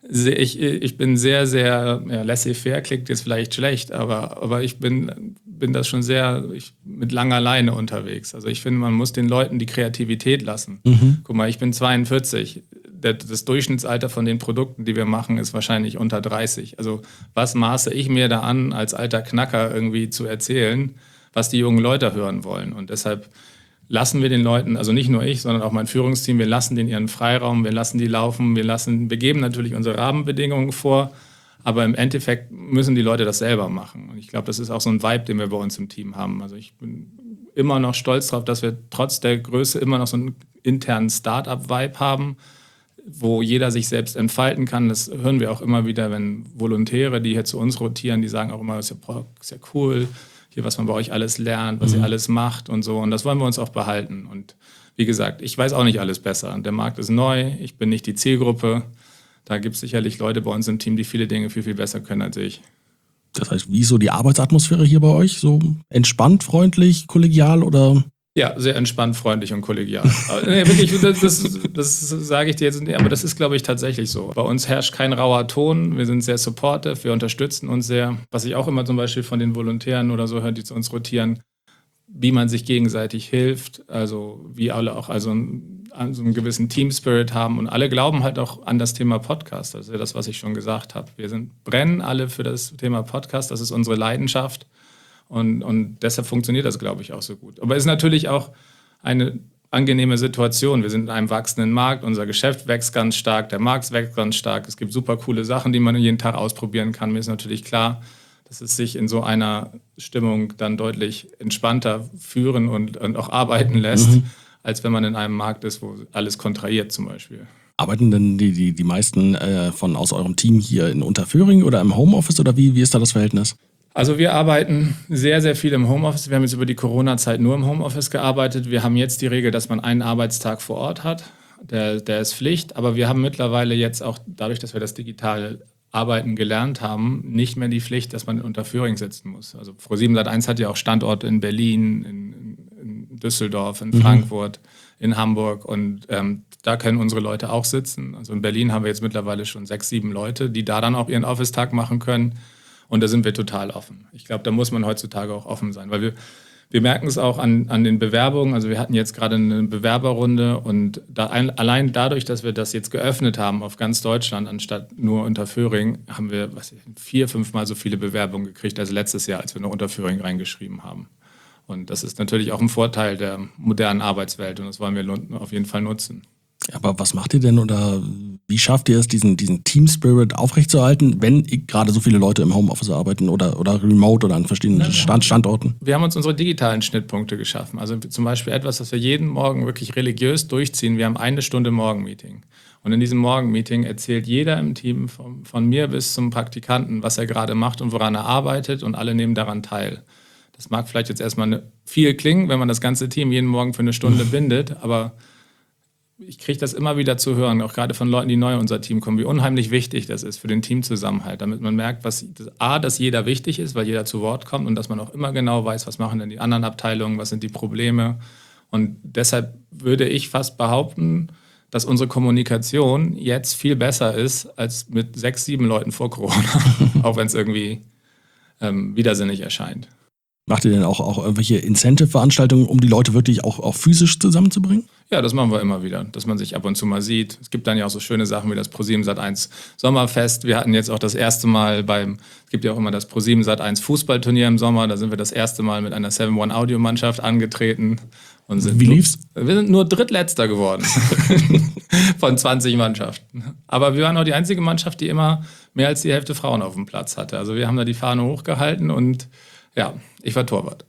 A: sehr, sehr laissez-faire, klingt jetzt vielleicht schlecht, aber ich bin das schon sehr mit langer Leine unterwegs. Also ich finde, man muss den Leuten die Kreativität lassen. Mhm. Guck mal, ich bin 42. Das Durchschnittsalter von den Produkten, die wir machen, ist wahrscheinlich unter 30. Also was maße ich mir da an, als alter Knacker irgendwie zu erzählen, was die jungen Leute hören wollen? Und deshalb lassen wir den Leuten, also nicht nur ich, sondern auch mein Führungsteam, wir lassen denen ihren Freiraum, wir lassen die laufen, wir geben natürlich unsere Rahmenbedingungen vor, aber im Endeffekt müssen die Leute das selber machen. Und ich glaube, das ist auch so ein Vibe, den wir bei uns im Team haben. Also ich bin immer noch stolz darauf, dass wir trotz der Größe immer noch so einen internen Start-up-Vibe haben, wo jeder sich selbst entfalten kann. Das hören wir auch immer wieder, wenn Volontäre, die hier zu uns rotieren, die sagen auch immer, das ist ja cool, hier, was man bei euch alles lernt, was ihr alles macht und so. Und das wollen wir uns auch behalten. Und wie gesagt, ich weiß auch nicht alles besser. Der Markt ist neu, ich bin nicht die Zielgruppe. Da gibt es sicherlich Leute bei uns im Team, die viele Dinge viel, viel besser können als ich.
E: Das heißt, wie ist so die Arbeitsatmosphäre hier bei euch? So entspannt, freundlich, kollegial oder?
A: Ja, sehr entspannt, freundlich und kollegial. Nee, wirklich, das sage ich dir jetzt nicht, aber das ist, glaube ich, tatsächlich so. Bei uns herrscht kein rauer Ton, wir sind sehr supportive, wir unterstützen uns sehr. Was ich auch immer zum Beispiel von den Volontären oder so höre, die zu uns rotieren, wie man sich gegenseitig hilft, also wie alle auch so einen gewissen Team-Spirit haben und alle glauben halt auch an das Thema Podcast. Das ist ja das, was ich schon gesagt habe. Wir brennen alle für das Thema Podcast, das ist unsere Leidenschaft. Und deshalb funktioniert das, glaube ich, auch so gut. Aber es ist natürlich auch eine angenehme Situation. Wir sind in einem wachsenden Markt, unser Geschäft wächst ganz stark, der Markt wächst ganz stark. Es gibt super coole Sachen, die man jeden Tag ausprobieren kann. Mir ist natürlich klar, dass es sich in so einer Stimmung dann deutlich entspannter führen und auch arbeiten lässt, als wenn man in einem Markt ist, wo alles kontrahiert zum Beispiel.
E: Arbeiten denn die meisten aus eurem Team hier in Unterföhring oder im Homeoffice oder wie ist da das Verhältnis?
A: Also wir arbeiten sehr, sehr viel im Homeoffice. Wir haben jetzt über die Corona-Zeit nur im Homeoffice gearbeitet. Wir haben jetzt die Regel, dass man einen Arbeitstag vor Ort hat. Der ist Pflicht. Aber wir haben mittlerweile jetzt auch, dadurch, dass wir das digitale Arbeiten gelernt haben, nicht mehr die Pflicht, dass man in Unterföhring sitzen muss. Also Pro7 Sat.1 hat ja auch Standorte in Berlin, in Düsseldorf, in Frankfurt, in Hamburg. Und da können unsere Leute auch sitzen. Also in Berlin haben wir jetzt mittlerweile schon 6, 7 Leute, die da dann auch ihren Office-Tag machen können. Und da sind wir total offen. Ich glaube, da muss man heutzutage auch offen sein, weil wir merken es auch an den Bewerbungen. Also wir hatten jetzt gerade eine Bewerberrunde und allein dadurch, dass wir das jetzt geöffnet haben auf ganz Deutschland, anstatt nur Unterföhring, haben wir 4, 5 Mal so viele Bewerbungen gekriegt als letztes Jahr, als wir nur Unterföhring reingeschrieben haben. Und das ist natürlich auch ein Vorteil der modernen Arbeitswelt und das wollen wir auf jeden Fall nutzen.
E: Aber was macht ihr denn oder wie schafft ihr es, diesen Team-Spirit aufrechtzuerhalten, wenn gerade so viele Leute im Homeoffice arbeiten oder remote oder an verschiedenen Standorten?
A: Wir haben uns unsere digitalen Schnittpunkte geschaffen. Also zum Beispiel etwas, was wir jeden Morgen wirklich religiös durchziehen. Wir haben 1 Stunde Morgenmeeting. Und in diesem Morgenmeeting erzählt jeder im Team, von mir bis zum Praktikanten, was er gerade macht und woran er arbeitet und alle nehmen daran teil. Das mag vielleicht jetzt erstmal viel klingen, wenn man das ganze Team jeden Morgen für 1 Stunde bindet, aber ich kriege das immer wieder zu hören, auch gerade von Leuten, die neu in unser Team kommen, wie unheimlich wichtig das ist für den Teamzusammenhalt, damit man merkt, dass jeder wichtig ist, weil jeder zu Wort kommt und dass man auch immer genau weiß, was machen denn die anderen Abteilungen, was sind die Probleme. Und deshalb würde ich fast behaupten, dass unsere Kommunikation jetzt viel besser ist als mit 6, 7 Leuten vor Corona, auch wenn es irgendwie widersinnig erscheint.
E: Macht ihr denn auch irgendwelche Incentive-Veranstaltungen, um die Leute wirklich auch physisch zusammenzubringen?
A: Ja, das machen wir immer wieder, dass man sich ab und zu mal sieht. Es gibt dann ja auch so schöne Sachen wie das Pro7 Sat.1 Sommerfest. Wir hatten jetzt auch das erste Mal es gibt ja auch immer das Pro7 Sat.1 Fußballturnier im Sommer. Da sind wir das erste Mal mit einer 7-One Audio-Mannschaft angetreten. Und
E: Wie lief's?
A: Wir sind nur Drittletzter geworden von 20 Mannschaften. Aber wir waren auch die einzige Mannschaft, die immer mehr als die Hälfte Frauen auf dem Platz hatte. Also wir haben da die Fahne hochgehalten und ja, ich war Torwart.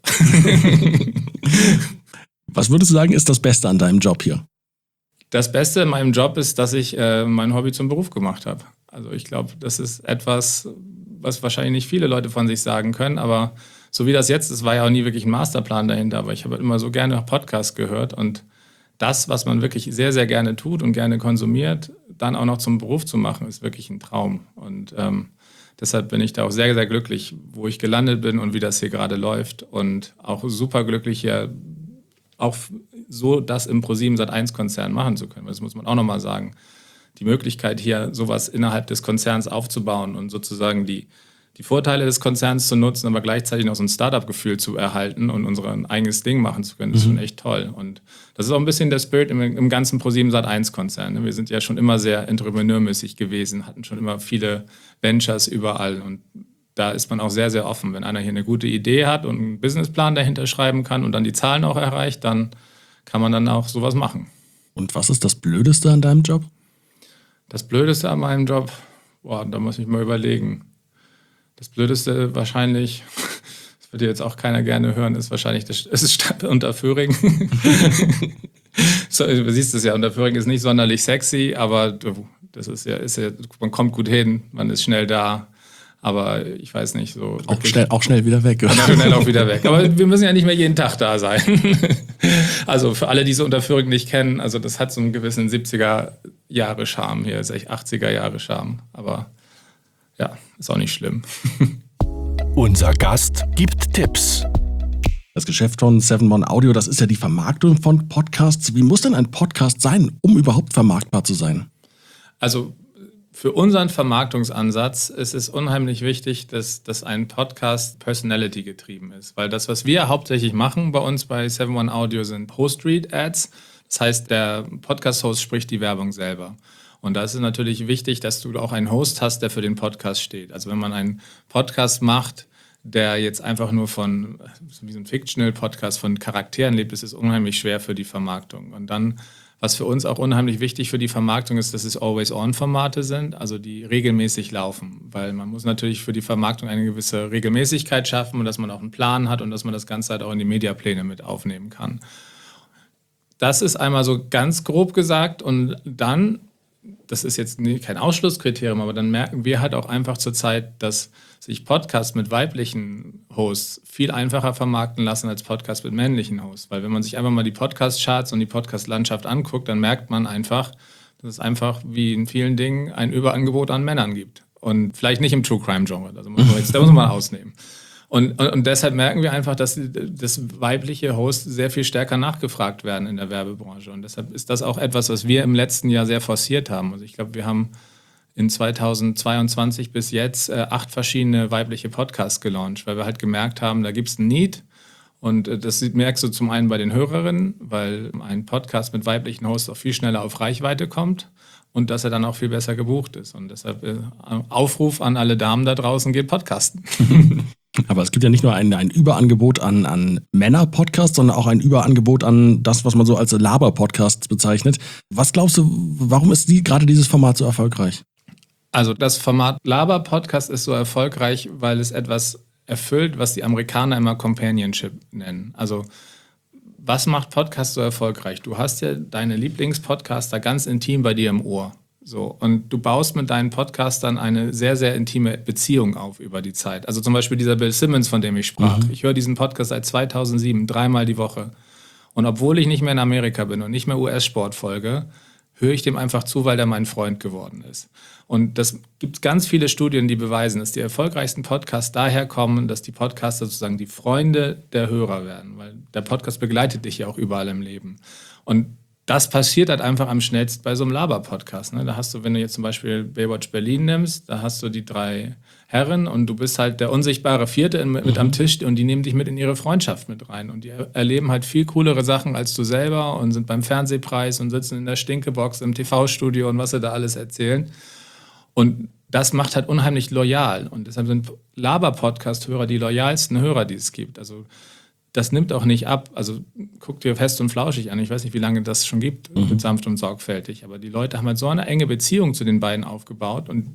E: Was würdest du sagen, ist das Beste an deinem Job hier?
A: Das Beste in meinem Job ist, dass ich mein Hobby zum Beruf gemacht habe. Also ich glaube, das ist etwas, was wahrscheinlich nicht viele Leute von sich sagen können, aber so wie das jetzt ist, war ja auch nie wirklich ein Masterplan dahinter, aber ich habe immer so gerne Podcasts gehört und das, was man wirklich sehr, sehr gerne tut und gerne konsumiert, dann auch noch zum Beruf zu machen, ist wirklich ein Traum. Und deshalb bin ich da auch sehr, sehr glücklich, wo ich gelandet bin und wie das hier gerade läuft und auch super glücklich hier auch so das im Pro7 Sat.1 Konzern machen zu können. Das muss man auch nochmal sagen. Die Möglichkeit hier sowas innerhalb des Konzerns aufzubauen und sozusagen die Vorteile des Konzerns zu nutzen, aber gleichzeitig noch so ein Startup-Gefühl zu erhalten und unser eigenes Ding machen zu können, ist schon echt toll. Und das ist auch ein bisschen der Spirit im ganzen Pro7 Sat.1 Konzern. Wir sind ja schon immer sehr entrepreneurmäßig gewesen, hatten schon immer viele Ventures überall und da ist man auch sehr, sehr offen. Wenn einer hier eine gute Idee hat und einen Businessplan dahinter schreiben kann und dann die Zahlen auch erreicht, dann kann man dann auch sowas machen.
E: Und was ist das Blödeste an deinem Job? Das
A: Blödeste an meinem Job? Da muss ich mal überlegen. Das Blödeste wahrscheinlich, das wird jetzt auch keiner gerne hören, ist wahrscheinlich, es ist Stadt Unterföhring. So, du siehst es ja, Unterföhring ist nicht sonderlich sexy, aber das ist ja, man kommt gut hin, man ist schnell da. Aber ich weiß nicht, so.
E: Auch schnell wieder weg.
A: Schnell auch wieder weg. Aber wir müssen ja nicht mehr jeden Tag da sein. Also für alle, die so Unterföhring nicht kennen, also das hat so einen gewissen 70er-Jahre-Charme hier, ist echt 80er-Jahre-Charme. Aber ja, ist auch nicht schlimm.
C: Unser Gast gibt Tipps.
E: Das Geschäft von 7-One Audio, das ist ja die Vermarktung von Podcasts. Wie muss denn ein Podcast sein, um überhaupt vermarktbar zu sein?
A: Also für unseren Vermarktungsansatz ist es unheimlich wichtig, dass ein Podcast Personality getrieben ist. Weil das, was wir hauptsächlich machen bei uns bei 7-One Audio, sind Host-Read-Ads. Das heißt, der Podcast-Host spricht die Werbung selber. Und da ist es natürlich wichtig, dass du auch einen Host hast, der für den Podcast steht. Also wenn man einen Podcast macht, der jetzt einfach nur wie so ein Fictional-Podcast von Charakteren lebt, ist es unheimlich schwer für die Vermarktung. Und dann, was für uns auch unheimlich wichtig für die Vermarktung ist, dass es Always-On-Formate sind, also die regelmäßig laufen. Weil man muss natürlich für die Vermarktung eine gewisse Regelmäßigkeit schaffen und dass man auch einen Plan hat und dass man das Ganze halt auch in die Mediapläne mit aufnehmen kann. Das ist einmal so ganz grob gesagt und dann das ist jetzt kein Ausschlusskriterium, aber dann merken wir halt auch einfach zurzeit, dass sich Podcasts mit weiblichen Hosts viel einfacher vermarkten lassen als Podcasts mit männlichen Hosts. Weil wenn man sich einfach mal die Podcast-Charts und die Podcast-Landschaft anguckt, dann merkt man einfach, dass es einfach wie in vielen Dingen ein Überangebot an Männern gibt. Und vielleicht nicht im True-Crime-Genre, da muss man ausnehmen. Und deshalb merken wir einfach, dass weibliche Hosts sehr viel stärker nachgefragt werden in der Werbebranche. Und deshalb ist das auch etwas, was wir im letzten Jahr sehr forciert haben. Also ich glaube, wir haben in 2022 bis jetzt 8 verschiedene weibliche Podcasts gelauncht, weil wir halt gemerkt haben, da gibt es einen Need. Und das merkst du zum einen bei den Hörerinnen, weil ein Podcast mit weiblichen Hosts auch viel schneller auf Reichweite kommt und dass er dann auch viel besser gebucht ist. Und deshalb Aufruf an alle Damen da draußen, geht podcasten.
E: Aber es gibt ja nicht nur ein Überangebot an Männer-Podcasts, sondern auch ein Überangebot an das, was man so als Laber-Podcasts bezeichnet. Was glaubst du, warum ist gerade dieses Format so erfolgreich?
A: Also das Format Laber-Podcast ist so erfolgreich, weil es etwas erfüllt, was die Amerikaner immer Companionship nennen. Also was macht Podcast so erfolgreich? Du hast ja deine Lieblingspodcaster ganz intim bei dir im Ohr. So, und du baust mit deinen Podcastern eine sehr, sehr intime Beziehung auf über die Zeit. Also zum Beispiel dieser Bill Simmons, von dem ich sprach. Ich höre diesen Podcast seit 2007, 3-mal die Woche. Und obwohl ich nicht mehr in Amerika bin und nicht mehr US-Sport folge, höre ich dem einfach zu, weil der mein Freund geworden ist. Und das gibt ganz viele Studien, die beweisen, dass die erfolgreichsten Podcasts daher kommen, dass die Podcaster sozusagen die Freunde der Hörer werden. Weil der Podcast begleitet dich ja auch überall im Leben. Und das passiert halt einfach am schnellsten bei so einem Laber-Podcast. Ne? Da hast du, wenn du jetzt zum Beispiel Baywatch Berlin nimmst, da hast du die 3 Herren und du bist halt der unsichtbare Vierte mit am Tisch und die nehmen dich mit in ihre Freundschaft mit rein. Und die erleben halt viel coolere Sachen als du selber und sind beim Fernsehpreis und sitzen in der Stinkebox im TV-Studio und was sie da alles erzählen. Und das macht halt unheimlich loyal. Und deshalb sind Laber-Podcast-Hörer die loyalsten Hörer, die es gibt. Also das nimmt auch nicht ab. Also guck dir Fest und Flauschig an. Ich weiß nicht, wie lange das schon gibt, mit Sanft und Sorgfältig. Aber die Leute haben halt so eine enge Beziehung zu den beiden aufgebaut und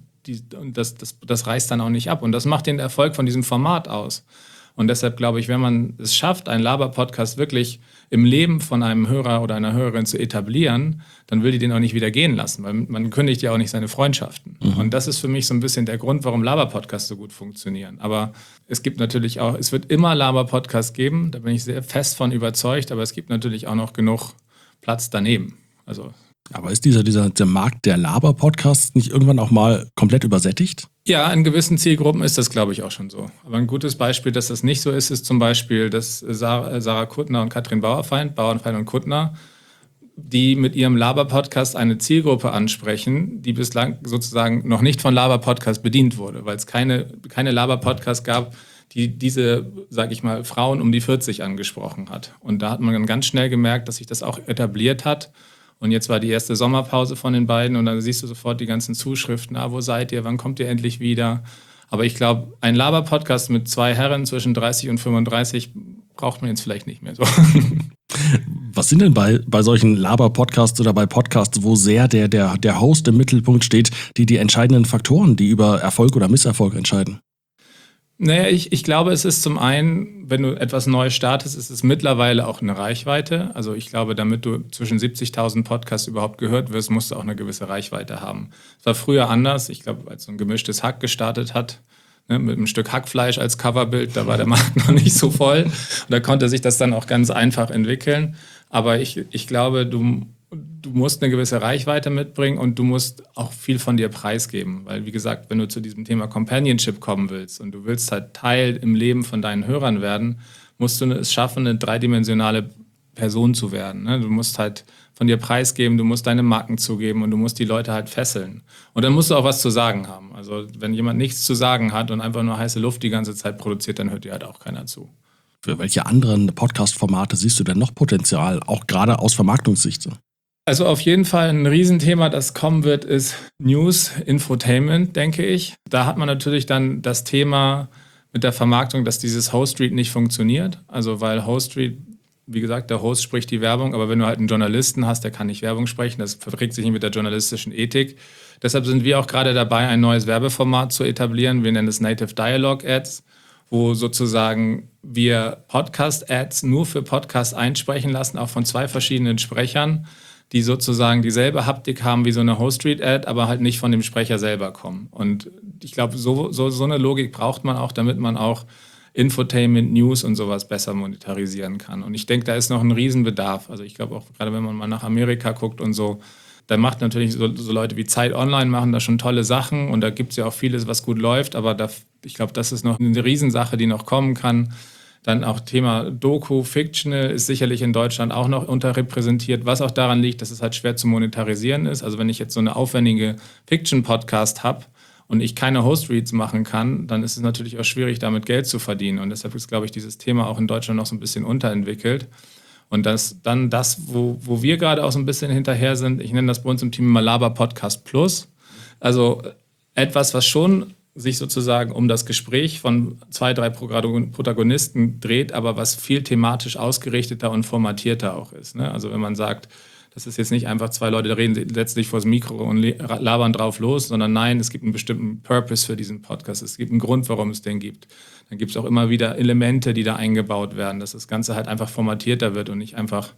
A: das reißt dann auch nicht ab. Und das macht den Erfolg von diesem Format aus. Und deshalb glaube ich, wenn man es schafft, einen Laber-Podcast wirklich im Leben von einem Hörer oder einer Hörerin zu etablieren, dann will die den auch nicht wieder gehen lassen, weil man kündigt ja auch nicht seine Freundschaften. Und das ist für mich so ein bisschen der Grund, warum Laber-Podcasts so gut funktionieren. Aber es gibt natürlich auch, es wird immer Laber-Podcasts geben, da bin ich sehr fest von überzeugt, aber es gibt natürlich auch noch genug Platz daneben.
E: Aber ist dieser Markt der Laber-Podcasts nicht irgendwann auch mal komplett übersättigt?
A: Ja, in gewissen Zielgruppen ist das, glaube ich, auch schon so. Aber ein gutes Beispiel, dass das nicht so ist, ist zum Beispiel, dass Sarah Kuttner und Katrin Bauernfeind und Kuttner, die mit ihrem Laber-Podcast eine Zielgruppe ansprechen, die bislang sozusagen noch nicht von Laber-Podcast bedient wurde, weil es keine Laber-Podcast gab, die diese, sage ich mal, Frauen um die 40 angesprochen hat. Und da hat man dann ganz schnell gemerkt, dass sich das auch etabliert hat. Und jetzt war die erste Sommerpause von den beiden und dann siehst du sofort die ganzen Zuschriften. Wo seid ihr? Wann kommt ihr endlich wieder? Aber ich glaube, ein Laber-Podcast mit 2 Herren zwischen 30 und 35 braucht man jetzt vielleicht nicht mehr so.
E: Was sind denn bei solchen Laber-Podcasts oder bei Podcasts, wo sehr der Host im Mittelpunkt steht, die entscheidenden Faktoren, die über Erfolg oder Misserfolg entscheiden?
A: Naja, ich glaube, es ist zum einen, wenn du etwas Neues startest, ist es mittlerweile auch eine Reichweite. Also ich glaube, damit du zwischen 70.000 Podcasts überhaupt gehört wirst, musst du auch eine gewisse Reichweite haben. Es war früher anders. Ich glaube, als so ein gemischtes Hack gestartet hat, ne, mit einem Stück Hackfleisch als Coverbild, da war der Markt noch nicht so voll. Und da konnte sich das dann auch ganz einfach entwickeln. Aber ich glaube, du musst eine gewisse Reichweite mitbringen und du musst auch viel von dir preisgeben. Weil, wie gesagt, wenn du zu diesem Thema Companionship kommen willst und du willst halt Teil im Leben von deinen Hörern werden, musst du es schaffen, eine dreidimensionale Person zu werden. Ne? Du musst halt von dir preisgeben, du musst deine Marken zugeben und du musst die Leute halt fesseln. Und dann musst du auch was zu sagen haben. Also wenn jemand nichts zu sagen hat und einfach nur heiße Luft die ganze Zeit produziert, dann hört dir halt auch keiner zu.
E: Für welche anderen Podcast-Formate siehst du denn noch Potenzial, auch gerade aus Vermarktungssicht?
A: Also auf jeden Fall ein Riesenthema, das kommen wird, ist News, Infotainment, denke ich. Da hat man natürlich dann das Thema mit der Vermarktung, dass dieses Host-Read nicht funktioniert. Also weil Host-Read, wie gesagt, der Host spricht die Werbung, aber wenn du halt einen Journalisten hast, der kann nicht Werbung sprechen, das verträgt sich nicht mit der journalistischen Ethik. Deshalb sind wir auch gerade dabei, ein neues Werbeformat zu etablieren. Wir nennen es Native Dialogue Ads, wo sozusagen wir Podcast-Ads nur für Podcasts einsprechen lassen, auch von 2 verschiedenen Sprechern. die sozusagen dieselbe Haptik haben wie so eine Host-Read-Ad, aber halt nicht von dem Sprecher selber kommen. Und ich glaube, so eine Logik braucht man auch, damit man auch Infotainment, News und sowas besser monetarisieren kann. Und ich denke, da ist noch ein Riesenbedarf. Also ich glaube auch, gerade wenn man mal nach Amerika guckt und so, da macht natürlich so Leute wie Zeit Online machen da schon tolle Sachen und da gibt es ja auch vieles, was gut läuft, aber ich glaube, das ist noch eine Riesensache, die noch kommen kann. Dann auch Thema Doku, Fictional ist sicherlich in Deutschland auch noch unterrepräsentiert, was auch daran liegt, dass es halt schwer zu monetarisieren ist. Also wenn ich jetzt so eine aufwendige Fiction-Podcast habe und ich keine Host-Reads machen kann, dann ist es natürlich auch schwierig, damit Geld zu verdienen. Und deshalb ist, glaube ich, dieses Thema auch in Deutschland noch so ein bisschen unterentwickelt. Und wo wir gerade auch so ein bisschen hinterher sind, ich nenne das bei uns im Team immer Laber Podcast Plus. Also etwas, was schon sich sozusagen um das Gespräch von 2, 3 Protagonisten dreht, aber was viel thematisch ausgerichteter und formatierter auch ist. Ne? Also wenn man sagt, das ist jetzt nicht einfach 2 Leute, die reden letztlich vor das Mikro und labern drauf los, sondern nein, es gibt einen bestimmten Purpose für diesen Podcast. Es gibt einen Grund, warum es den gibt. Dann gibt es auch immer wieder Elemente, die da eingebaut werden, dass das Ganze halt einfach formatierter wird und nicht einfach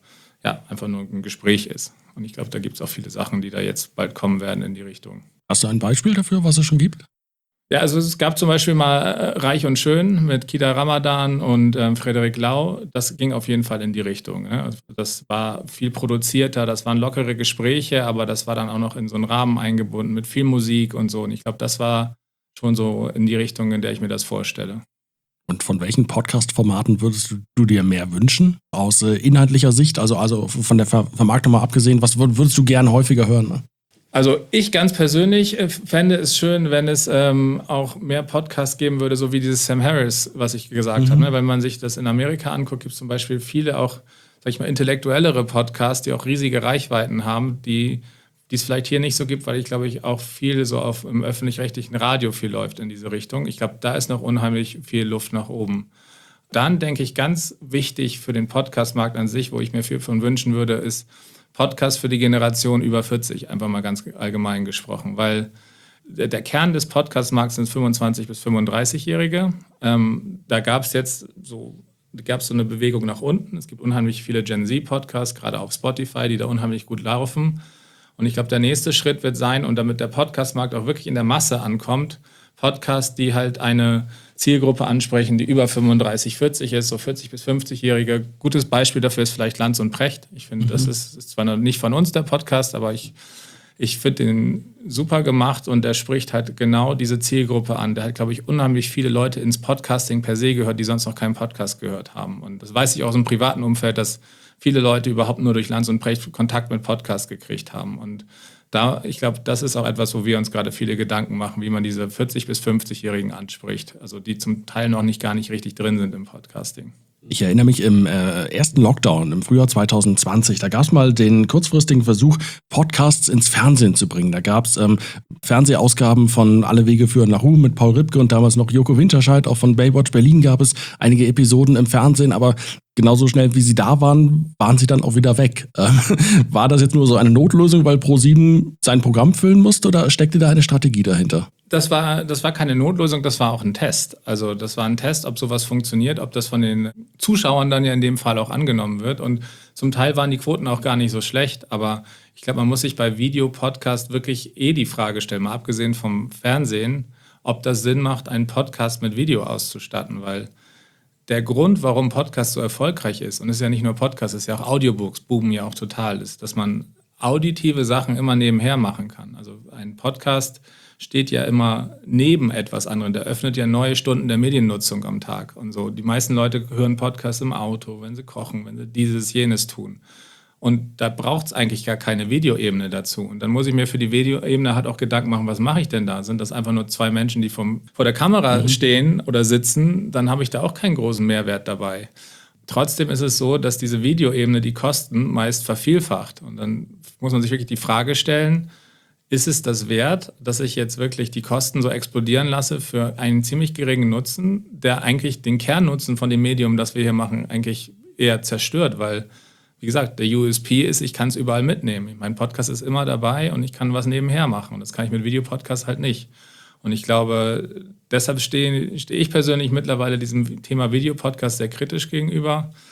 A: nur ein Gespräch ist. Und ich glaube, da gibt es auch viele Sachen, die da jetzt bald kommen werden in die Richtung.
E: Hast du ein Beispiel dafür, was es schon gibt?
A: Ja, also es gab zum Beispiel mal Reich und Schön mit Kida Ramadan und Frederik Lau. Das ging auf jeden Fall in die Richtung. Ne? Also das war viel produzierter, das waren lockere Gespräche, aber das war dann auch noch in so einen Rahmen eingebunden mit viel Musik und so. Und ich glaube, das war schon so in die Richtung, in der ich mir das vorstelle.
E: Und von welchen Podcast-Formaten würdest du dir mehr wünschen? Aus inhaltlicher Sicht, also von der Vermarktung mal abgesehen, was würdest du gerne häufiger hören? Ne?
A: Also ich ganz persönlich fände es schön, wenn es auch mehr Podcasts geben würde, so wie dieses Sam Harris, was ich gesagt habe. Ne? Wenn man sich das in Amerika anguckt, gibt es zum Beispiel viele auch, sag ich mal, intellektuellere Podcasts, die auch riesige Reichweiten haben, die es vielleicht hier nicht so gibt, weil ich glaube, auch viel so im öffentlich-rechtlichen Radio viel läuft in diese Richtung. Ich glaube, da ist noch unheimlich viel Luft nach oben. Dann denke ich, ganz wichtig für den Podcast-Markt an sich, wo ich mir viel von wünschen würde, ist Podcast für die Generation über 40, einfach mal ganz allgemein gesprochen, weil der Kern des Podcast-Markts sind 25- bis 35-Jährige. Da gab es jetzt so eine Bewegung nach unten. Es gibt unheimlich viele Gen Z-Podcasts, gerade auf Spotify, die da unheimlich gut laufen. Und ich glaube, der nächste Schritt wird sein, und damit der Podcast-Markt auch wirklich in der Masse ankommt, Podcasts, die halt eine Zielgruppe ansprechen, die über 35, 40 ist, so 40- bis 50-Jährige. Gutes Beispiel dafür ist vielleicht Lanz und Precht. Ich finde, das ist zwar noch nicht von uns der Podcast, aber ich finde den super gemacht und der spricht halt genau diese Zielgruppe an. Der hat, glaube ich, unheimlich viele Leute ins Podcasting per se gehört, die sonst noch keinen Podcast gehört haben. Und das weiß ich auch aus dem privaten Umfeld, dass viele Leute überhaupt nur durch Lanz und Precht Kontakt mit Podcasts gekriegt haben. Und ich glaube, das ist auch etwas, wo wir uns gerade viele Gedanken machen, wie man diese 40- bis 50-Jährigen anspricht, also die zum Teil noch gar nicht richtig drin sind im Podcasting.
E: Ich erinnere mich im ersten Lockdown im Frühjahr 2020, da gab es mal den kurzfristigen Versuch, Podcasts ins Fernsehen zu bringen. Da gab es Fernsehausgaben von Alle Wege führen nach Ruhm mit Paul Ripke und damals noch Joko Winterscheid. Auch von Baywatch Berlin gab es einige Episoden im Fernsehen, aber genauso schnell wie sie da waren, waren sie dann auch wieder weg. War das jetzt nur so eine Notlösung, weil Pro7 sein Programm füllen musste, oder steckte da eine Strategie dahinter?
A: Das war keine Notlösung, das war auch ein Test. Also das war ein Test, ob sowas funktioniert, ob das von den Zuschauern dann ja in dem Fall auch angenommen wird. Und zum Teil waren die Quoten auch gar nicht so schlecht, aber ich glaube, man muss sich bei Videopodcast wirklich die Frage stellen, mal abgesehen vom Fernsehen, ob das Sinn macht, einen Podcast mit Video auszustatten, weil der Grund, warum Podcast so erfolgreich ist, und es ist ja nicht nur Podcast, es ist ja auch Audiobooks, boomen ja auch total, ist, dass man auditive Sachen immer nebenher machen kann. Also ein Podcast steht ja immer neben etwas anderem. Der öffnet ja neue Stunden der Mediennutzung am Tag und so. Die meisten Leute hören Podcasts im Auto, wenn sie kochen, wenn sie dieses, jenes tun. Und da braucht es eigentlich gar keine Videoebene dazu. Und dann muss ich mir für die Videoebene halt auch Gedanken machen, was mache ich denn da? Sind das einfach nur 2 Menschen, die vor der Kamera stehen oder sitzen? Dann habe ich da auch keinen großen Mehrwert dabei. Trotzdem ist es so, dass diese Videoebene die Kosten meist vervielfacht. Und dann muss man sich wirklich die Frage stellen, ist es das wert, dass ich jetzt wirklich die Kosten so explodieren lasse für einen ziemlich geringen Nutzen, der eigentlich den Kernnutzen von dem Medium, das wir hier machen, eigentlich eher zerstört, weil, wie gesagt, der USP ist, ich kann es überall mitnehmen. Mein Podcast ist immer dabei und ich kann was nebenher machen. Und das kann ich mit Videopodcast halt nicht. Und ich glaube, deshalb stehe ich persönlich mittlerweile diesem Thema Videopodcast sehr kritisch gegenüber.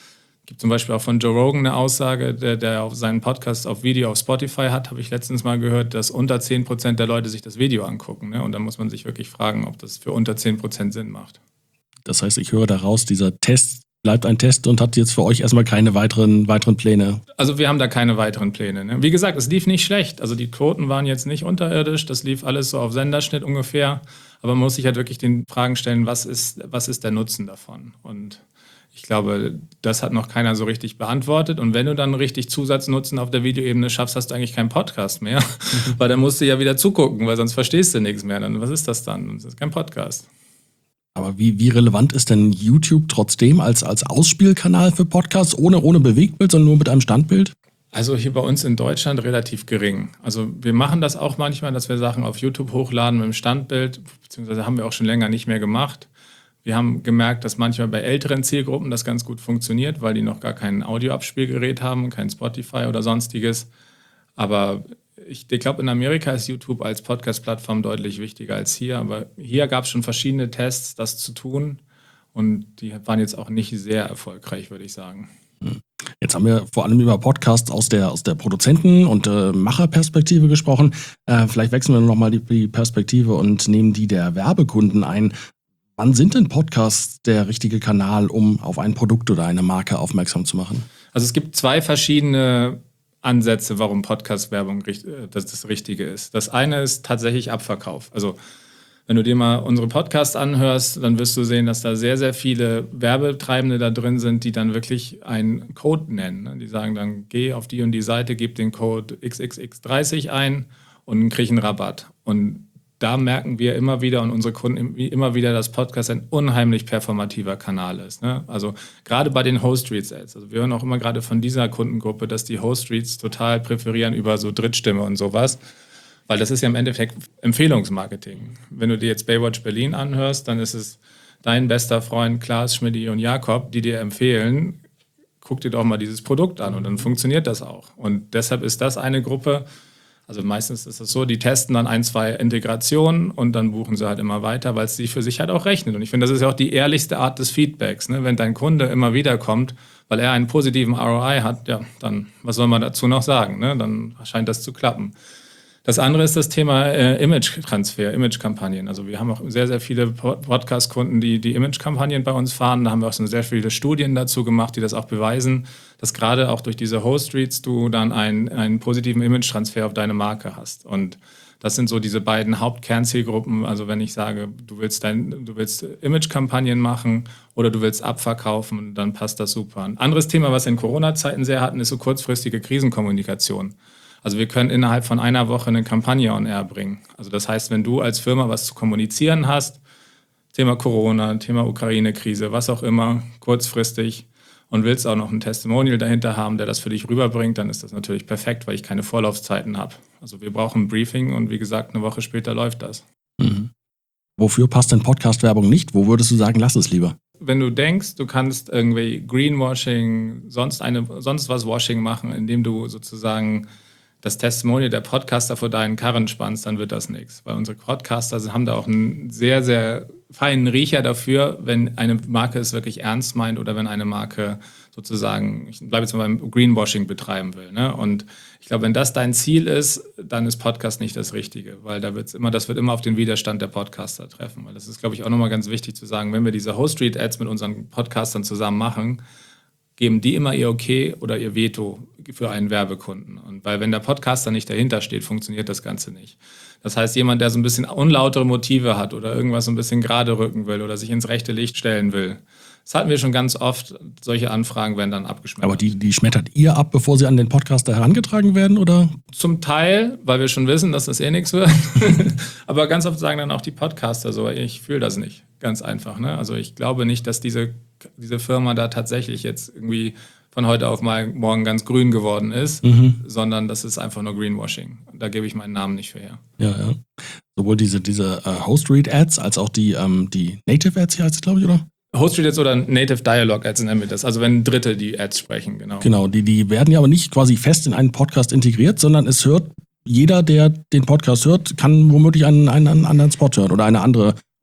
A: Gibt zum Beispiel auch von Joe Rogan eine Aussage, der auf seinen Podcast auf Video auf Spotify hat, habe ich letztens mal gehört, dass unter 10% der Leute sich das Video angucken. Ne? Und da muss man sich wirklich fragen, ob das für unter 10% Sinn macht.
E: Das heißt, ich höre daraus, dieser Test bleibt ein Test und hat jetzt für euch erstmal keine weiteren Pläne.
A: Also wir haben da keine weiteren Pläne. Ne? Wie gesagt, es lief nicht schlecht. Also die Quoten waren jetzt nicht unterirdisch. Das lief alles so auf Senderschnitt ungefähr. Aber man muss sich halt wirklich den Fragen stellen, was ist der Nutzen davon? Und ich glaube, das hat noch keiner so richtig beantwortet. Und wenn du dann richtig Zusatznutzen auf der Videoebene schaffst, hast du eigentlich keinen Podcast mehr. Weil dann musst du ja wieder zugucken, weil sonst verstehst du nichts mehr. Dann, was ist das dann? Das ist kein Podcast.
E: Aber wie relevant ist denn YouTube trotzdem als Ausspielkanal für Podcasts, ohne Bewegtbild, sondern nur mit einem Standbild?
A: Also hier bei uns in Deutschland relativ gering. Also wir machen das auch manchmal, dass wir Sachen auf YouTube hochladen mit dem Standbild, beziehungsweise haben wir auch schon länger nicht mehr gemacht. Wir haben gemerkt, dass manchmal bei älteren Zielgruppen das ganz gut funktioniert, weil die noch gar kein Audioabspielgerät haben, kein Spotify oder sonstiges. Aber ich glaube, in Amerika ist YouTube als Podcast-Plattform deutlich wichtiger als hier. Aber hier gab es schon verschiedene Tests, das zu tun. Und die waren jetzt auch nicht sehr erfolgreich, würde ich sagen.
E: Jetzt haben wir vor allem über Podcasts aus der Produzenten- und Macherperspektive gesprochen. Vielleicht wechseln wir nochmal die Perspektive und nehmen die der Werbekunden ein. Wann sind denn Podcasts der richtige Kanal, um auf ein Produkt oder eine Marke aufmerksam zu machen?
A: Also es gibt zwei verschiedene Ansätze, warum Podcast-Werbung das Richtige ist. Das eine ist tatsächlich Abverkauf. Also wenn du dir mal unsere Podcasts anhörst, dann wirst du sehen, dass da sehr, sehr viele Werbetreibende da drin sind, die dann wirklich einen Code nennen. Die sagen dann, geh auf die und die Seite, gib den Code XXX30 ein und krieg einen Rabatt. Und da merken wir immer wieder und unsere Kunden immer wieder, dass Podcast ein unheimlich performativer Kanal ist. Ne? Also gerade bei den Host-Reads-Ads. Also wir hören auch immer gerade von dieser Kundengruppe, dass die Host-Reads total präferieren über so Drittstimme und sowas. Weil das ist ja im Endeffekt Empfehlungsmarketing. Wenn du dir jetzt Baywatch Berlin anhörst, dann ist es dein bester Freund Klaas, Schmidti und Jakob, die dir empfehlen, guck dir doch mal dieses Produkt an und dann funktioniert das auch. Und deshalb ist das eine Gruppe. Also meistens ist es so, die testen dann 1, 2 Integrationen und dann buchen sie halt immer weiter, weil es sich für sich halt auch rechnet. Und ich finde, das ist ja auch die ehrlichste Art des Feedbacks. Ne? Wenn dein Kunde immer wieder kommt, weil er einen positiven ROI hat, ja, dann was soll man dazu noch sagen? Ne? Dann scheint das zu klappen. Das andere ist das Thema Image-Transfer, Image-Kampagnen. Also wir haben auch sehr, sehr viele Podcast-Kunden, die Image-Kampagnen bei uns fahren. Da haben wir auch schon sehr viele Studien dazu gemacht, die das auch beweisen, dass gerade auch durch diese Host-Reads du dann einen positiven Image-Transfer auf deine Marke hast. Und das sind so diese beiden Hauptkernzielgruppen. Also wenn ich sage, du willst Image-Kampagnen machen oder du willst abverkaufen, dann passt das super. Ein anderes Thema, was wir in Corona-Zeiten sehr hatten, ist so kurzfristige Krisenkommunikation. Also wir können innerhalb von einer Woche eine Kampagne on air bringen. Also das heißt, wenn du als Firma was zu kommunizieren hast, Thema Corona, Thema Ukraine-Krise, was auch immer, kurzfristig und willst auch noch ein Testimonial dahinter haben, der das für dich rüberbringt, dann ist das natürlich perfekt, weil ich keine Vorlaufzeiten habe. Also wir brauchen ein Briefing und wie gesagt, eine Woche später läuft das.
E: Mhm. Wofür passt denn Podcast-Werbung nicht? Wo würdest du sagen, lass es lieber?
A: Wenn du denkst, du kannst irgendwie Greenwashing, sonst was Washing machen, indem du sozusagen das Testimonial der Podcaster vor deinen Karren spannst, dann wird das nichts. Weil unsere Podcaster haben da auch einen sehr, sehr feinen Riecher dafür, wenn eine Marke es wirklich ernst meint oder wenn eine Marke sozusagen, ich bleibe jetzt mal beim Greenwashing betreiben will. Ne? Und ich glaube, wenn das dein Ziel ist, dann ist Podcast nicht das Richtige, weil das wird immer auf den Widerstand der Podcaster treffen. Weil das ist, glaube ich, auch nochmal ganz wichtig zu sagen, wenn wir diese Host-Read-Ads mit unseren Podcastern zusammen machen, geben die immer ihr Okay oder ihr Veto für einen Werbekunden. Und weil wenn der Podcaster nicht dahinter steht, funktioniert das Ganze nicht. Das heißt, jemand, der so ein bisschen unlautere Motive hat oder irgendwas so ein bisschen gerade rücken will oder sich ins rechte Licht stellen will, das hatten wir schon ganz oft. Solche Anfragen werden dann abgeschmettert.
E: Aber die schmettert ihr ab, bevor sie an den Podcaster herangetragen werden, oder?
A: Zum Teil, weil wir schon wissen, dass das eh nichts wird. Aber ganz oft sagen dann auch die Podcaster so, ich fühle das nicht. Ganz einfach. Ne? Also ich glaube nicht, dass diese Firma da tatsächlich jetzt irgendwie von heute auf morgen ganz grün geworden ist, sondern das ist einfach nur Greenwashing. Da gebe ich meinen Namen nicht für her.
E: Ja. Sowohl diese Host-Read-Ads als auch die Native-Ads hier heißt es, glaube ich, oder?
A: Host-Read-Ads oder Native Dialogue-Ads nennen wir das. Also wenn Dritte die Ads sprechen, genau.
E: Genau, die werden ja aber nicht quasi fest in einen Podcast integriert, sondern es hört jeder, der den Podcast hört, kann womöglich einen anderen Spot hören oder eine andere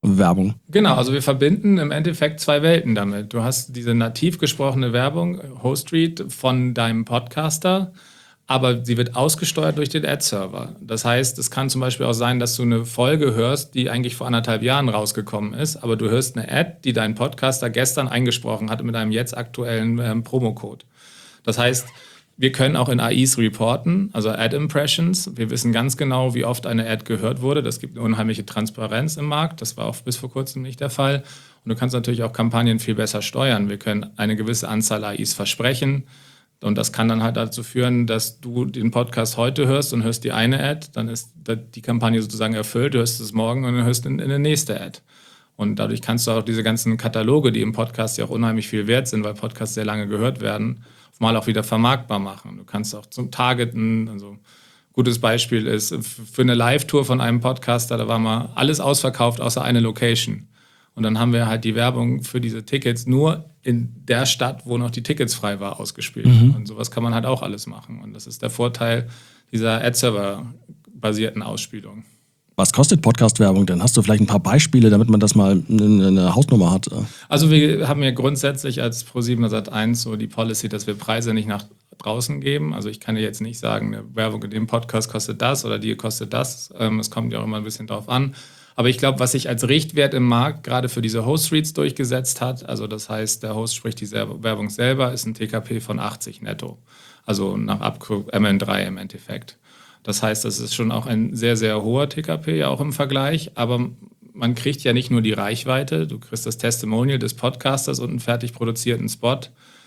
E: Werbung.
A: Genau, also wir verbinden im Endeffekt zwei Welten damit. Du hast diese nativ gesprochene Werbung, Host-Read von deinem Podcaster, aber sie wird ausgesteuert durch den Ad-Server. Das heißt, es kann zum Beispiel auch sein, dass du eine Folge hörst, die eigentlich vor 1,5 Jahren rausgekommen ist, aber du hörst eine Ad, die dein Podcaster gestern eingesprochen hat mit einem jetzt aktuellen Promocode. Das heißt, wir können auch in AIs reporten, also Ad-Impressions. Wir wissen ganz genau, wie oft eine Ad gehört wurde. Das gibt eine unheimliche Transparenz im Markt. Das war auch bis vor kurzem nicht der Fall. Und du kannst natürlich auch Kampagnen viel besser steuern. Wir können eine gewisse Anzahl AIs versprechen. Und das kann dann halt dazu führen, dass du den Podcast heute hörst und hörst die eine Ad. Dann ist die Kampagne sozusagen erfüllt. Du hörst es morgen und dann hörst in eine nächste Ad. Und dadurch kannst du auch diese ganzen Kataloge, die im Podcast ja auch unheimlich viel wert sind, weil Podcasts sehr lange gehört werden, mal auch wieder vermarktbar machen. Du kannst auch zum Targeten, also gutes Beispiel ist, für eine Live-Tour von einem Podcaster, da war mal alles ausverkauft, außer eine Location. Und dann haben wir halt die Werbung für diese Tickets nur in der Stadt, wo noch die Tickets frei war, ausgespielt. Und sowas kann man halt auch alles machen. Und das ist der Vorteil dieser Ad-Server-basierten Ausspielung.
E: Was kostet Podcast-Werbung denn? Hast du vielleicht ein paar Beispiele, damit man das mal eine Hausnummer hat?
A: Also wir haben ja grundsätzlich als Pro7 Sat.1 so die Policy, dass wir Preise nicht nach draußen geben. Also ich kann ja jetzt nicht sagen, eine Werbung in dem Podcast kostet das oder die kostet das. Es kommt ja auch immer ein bisschen drauf an. Aber ich glaube, was sich als Richtwert im Markt gerade für diese Host-Reads durchgesetzt hat, also das heißt, der Host spricht die Werbung selber, ist ein TKP von 80 netto. Also nach MN3 im Endeffekt. Das heißt, das ist schon auch ein sehr, sehr hoher TKP, ja auch im Vergleich. Aber man kriegt ja nicht nur die Reichweite, du kriegst das Testimonial des Podcasters und einen fertig produzierten Spot.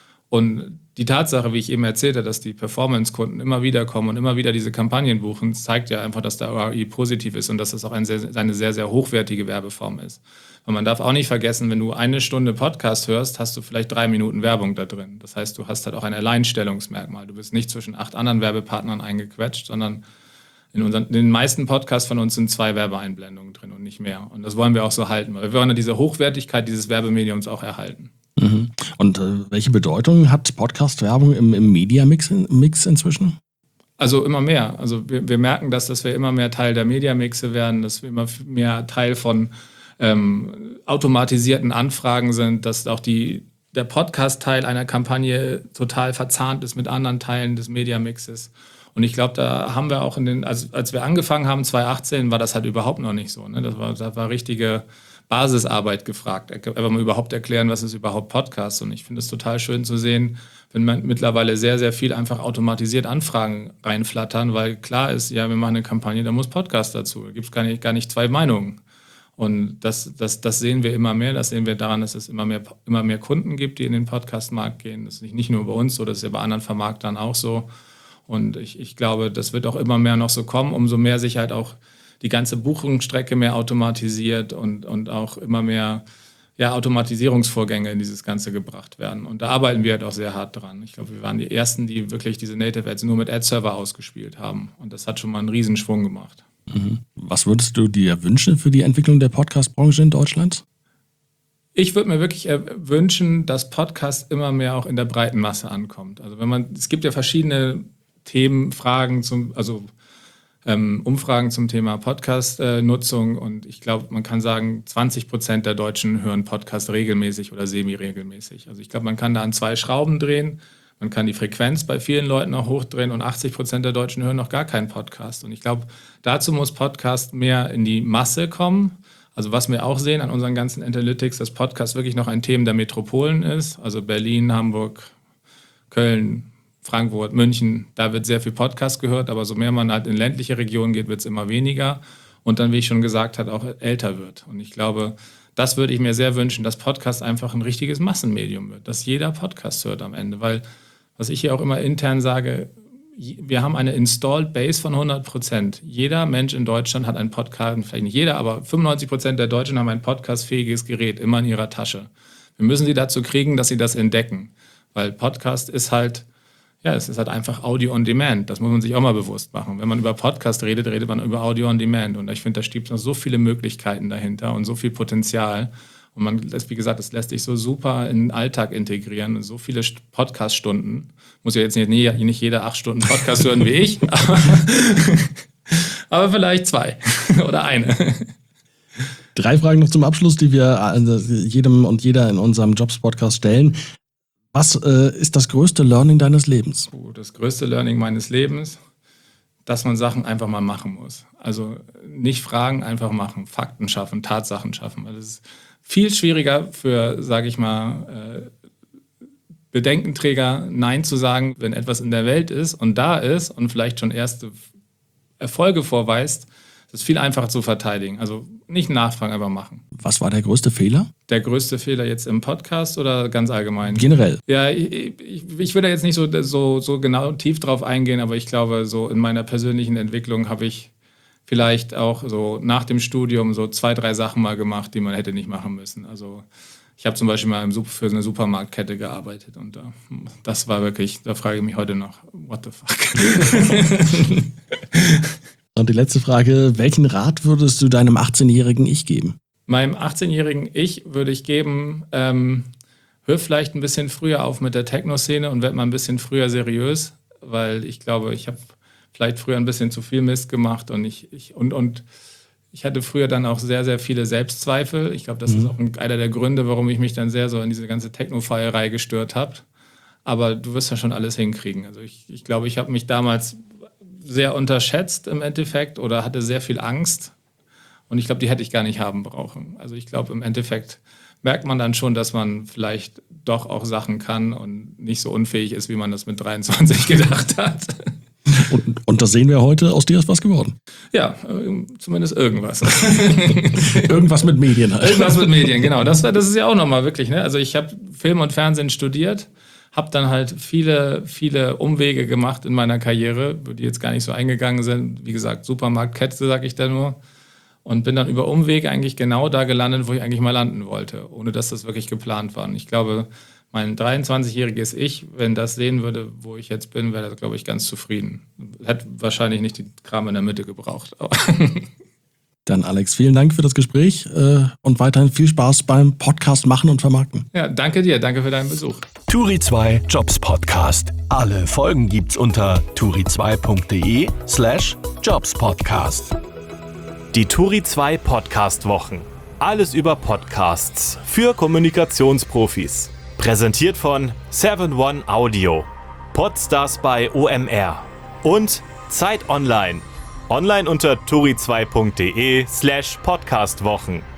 A: Und die Tatsache, wie ich eben erzählte, dass die Performance-Kunden immer wieder kommen und immer wieder diese Kampagnen buchen, zeigt ja einfach, dass der ROI positiv ist und dass das auch eine sehr, sehr hochwertige Werbeform ist. Und man darf auch nicht vergessen, wenn du 1 Stunde Podcast hörst, hast du vielleicht 3 Minuten Werbung da drin. Das heißt, du hast halt auch ein Alleinstellungsmerkmal. Du bist nicht zwischen 8 anderen Werbepartnern eingequetscht, sondern in den meisten Podcasts von uns sind 2 Werbeeinblendungen drin und nicht mehr. Und das wollen wir auch so halten, weil wir wollen ja diese Hochwertigkeit dieses Werbemediums auch erhalten.
E: Mhm. Und welche Bedeutung hat Podcast-Werbung im Media-Mix inzwischen?
A: Also immer mehr. Also wir merken, dass wir immer mehr Teil der Media-Mixe werden, dass wir immer mehr Teil von automatisierten Anfragen sind, dass auch der Podcast-Teil einer Kampagne total verzahnt ist mit anderen Teilen des Media-Mixes. Und ich glaube, da haben wir auch als wir angefangen haben, 2018, war das halt überhaupt noch nicht so. Ne? Da war richtige Basisarbeit gefragt. Aber mal überhaupt erklären, was ist überhaupt Podcast. Und ich finde es total schön zu sehen, wenn man mittlerweile sehr, sehr viel einfach automatisiert Anfragen reinflattern, weil klar ist, ja, wir machen eine Kampagne, da muss Podcast dazu. Da gibt es gar nicht 2 Meinungen. Und das sehen wir immer mehr. Das sehen wir daran, dass es immer mehr Kunden gibt, die in den Podcast-Markt gehen. Das ist nicht nur bei uns so, das ist ja bei anderen Vermarktern auch so. Und ich glaube, das wird auch immer mehr noch so kommen, umso mehr sich halt auch die ganze Buchungsstrecke mehr automatisiert und auch immer mehr Automatisierungsvorgänge in dieses Ganze gebracht werden. Und da arbeiten wir halt auch sehr hart dran. Ich glaube, wir waren die Ersten, die wirklich diese Native Ads nur mit Ad-Server ausgespielt haben. Und das hat schon mal einen Riesenschwung gemacht.
E: Was würdest du dir wünschen für die Entwicklung der Podcast-Branche in Deutschland?
A: Ich würde mir wirklich wünschen, dass Podcast immer mehr auch in der breiten Masse ankommt. Also es gibt ja verschiedene Themen, Fragen Umfragen zum Thema Podcast-Nutzung und ich glaube, man kann sagen, 20% der Deutschen hören Podcast regelmäßig oder semi-regelmäßig. Also ich glaube, man kann da an 2 Schrauben drehen. Man kann die Frequenz bei vielen Leuten auch hochdrehen und 80% der Deutschen hören noch gar keinen Podcast. Und ich glaube, dazu muss Podcast mehr in die Masse kommen. Also was wir auch sehen an unseren ganzen Analytics, dass Podcast wirklich noch ein Thema der Metropolen ist. Also Berlin, Hamburg, Köln, Frankfurt, München, da wird sehr viel Podcast gehört. Aber so mehr man halt in ländliche Regionen geht, wird es immer weniger. Und dann, wie ich schon gesagt habe, auch älter wird. Und ich glaube, das würde ich mir sehr wünschen, dass Podcast einfach ein richtiges Massenmedium wird. Dass jeder Podcast hört am Ende. Weil, was ich hier auch immer intern sage, wir haben eine Installed Base von 100%. Jeder Mensch in Deutschland hat einen Podcast, vielleicht nicht jeder, aber 95% der Deutschen haben ein podcastfähiges Gerät immer in ihrer Tasche. Wir müssen sie dazu kriegen, dass sie das entdecken. Weil Podcast ist halt, es ist halt einfach Audio on Demand. Das muss man sich auch mal bewusst machen. Wenn man über Podcast redet man über Audio on Demand. Und ich finde, da steckt noch so viele Möglichkeiten dahinter und so viel Potenzial. Und wie gesagt, das lässt sich so super in den Alltag integrieren. So viele Podcast-Stunden. Muss ja jetzt nicht jeder 8 Stunden Podcast hören wie ich. Aber vielleicht 2 oder 1.
E: 3 Fragen noch zum Abschluss, die wir jedem und jeder in unserem Jobs-Podcast stellen. Was ist das größte Learning deines Lebens?
A: Das größte Learning meines Lebens, dass man Sachen einfach mal machen muss. Also nicht fragen, einfach machen. Fakten schaffen, Tatsachen schaffen. Weil es ist viel schwieriger für, sage ich mal, Bedenkenträger Nein zu sagen, wenn etwas in der Welt ist und da ist und vielleicht schon erste Erfolge vorweist. Das ist viel einfacher zu verteidigen. Also nicht nachfragen, einfach machen.
E: Was war der größte Fehler?
A: Der größte Fehler jetzt im Podcast oder ganz allgemein?
E: Generell.
A: Ja, ich will da jetzt nicht so genau tief drauf eingehen, aber ich glaube, so in meiner persönlichen Entwicklung habe ich vielleicht auch so nach dem Studium so 2, 3 Sachen mal gemacht, die man hätte nicht machen müssen. Also ich habe zum Beispiel mal für eine Supermarktkette gearbeitet und das war wirklich, da frage ich mich heute noch, what the fuck?
E: Und die letzte Frage, welchen Rat würdest du deinem 18-jährigen Ich geben?
A: Meinem 18-jährigen Ich würde ich geben, hör vielleicht ein bisschen früher auf mit der Techno-Szene und werd mal ein bisschen früher seriös, weil ich glaube, ich habe vielleicht früher ein bisschen zu viel Mist gemacht und ich hatte früher dann auch sehr, sehr viele Selbstzweifel. Ich glaube, das ist auch einer der Gründe, warum ich mich dann sehr so in diese ganze Techno-Feierei gestört habe. Aber du wirst ja schon alles hinkriegen. Also ich glaube, ich habe mich damals sehr unterschätzt im Endeffekt oder hatte sehr viel Angst. Und ich glaube, die hätte ich gar nicht haben brauchen. Also ich glaube, im Endeffekt merkt man dann schon, dass man vielleicht doch auch Sachen kann und nicht so unfähig ist, wie man das mit 23 gedacht hat.
E: Und das sehen wir heute, aus dir ist was geworden.
A: Ja, zumindest irgendwas.
E: Irgendwas mit Medien halt.
A: Irgendwas mit Medien, genau. Das ist ja auch nochmal wirklich, ne? Also ich habe Film und Fernsehen studiert, habe dann halt viele, viele Umwege gemacht in meiner Karriere, die jetzt gar nicht so eingegangen sind. Wie gesagt, Supermarktkette, sage ich da nur. Und bin dann über Umwege eigentlich genau da gelandet, wo ich eigentlich mal landen wollte, ohne dass das wirklich geplant war. Und ich glaube, mein 23-jähriges Ich, wenn das sehen würde, wo ich jetzt bin, wäre das, glaube ich, ganz zufrieden. Hätte wahrscheinlich nicht die Kram in der Mitte gebraucht.
E: Dann Alex, vielen Dank für das Gespräch und weiterhin viel Spaß beim Podcast machen und vermarkten.
A: Ja, danke dir, danke für deinen Besuch.
C: Turi 2 Jobs Podcast. Alle Folgen gibt's unter turi2.de/jobspodcast.
B: Die Turi 2 Podcast-Wochen. Alles über Podcasts für Kommunikationsprofis. Präsentiert von 7-One Audio, Podstars bei OMR und Zeit Online. Online unter turi2.de/podcastwochen.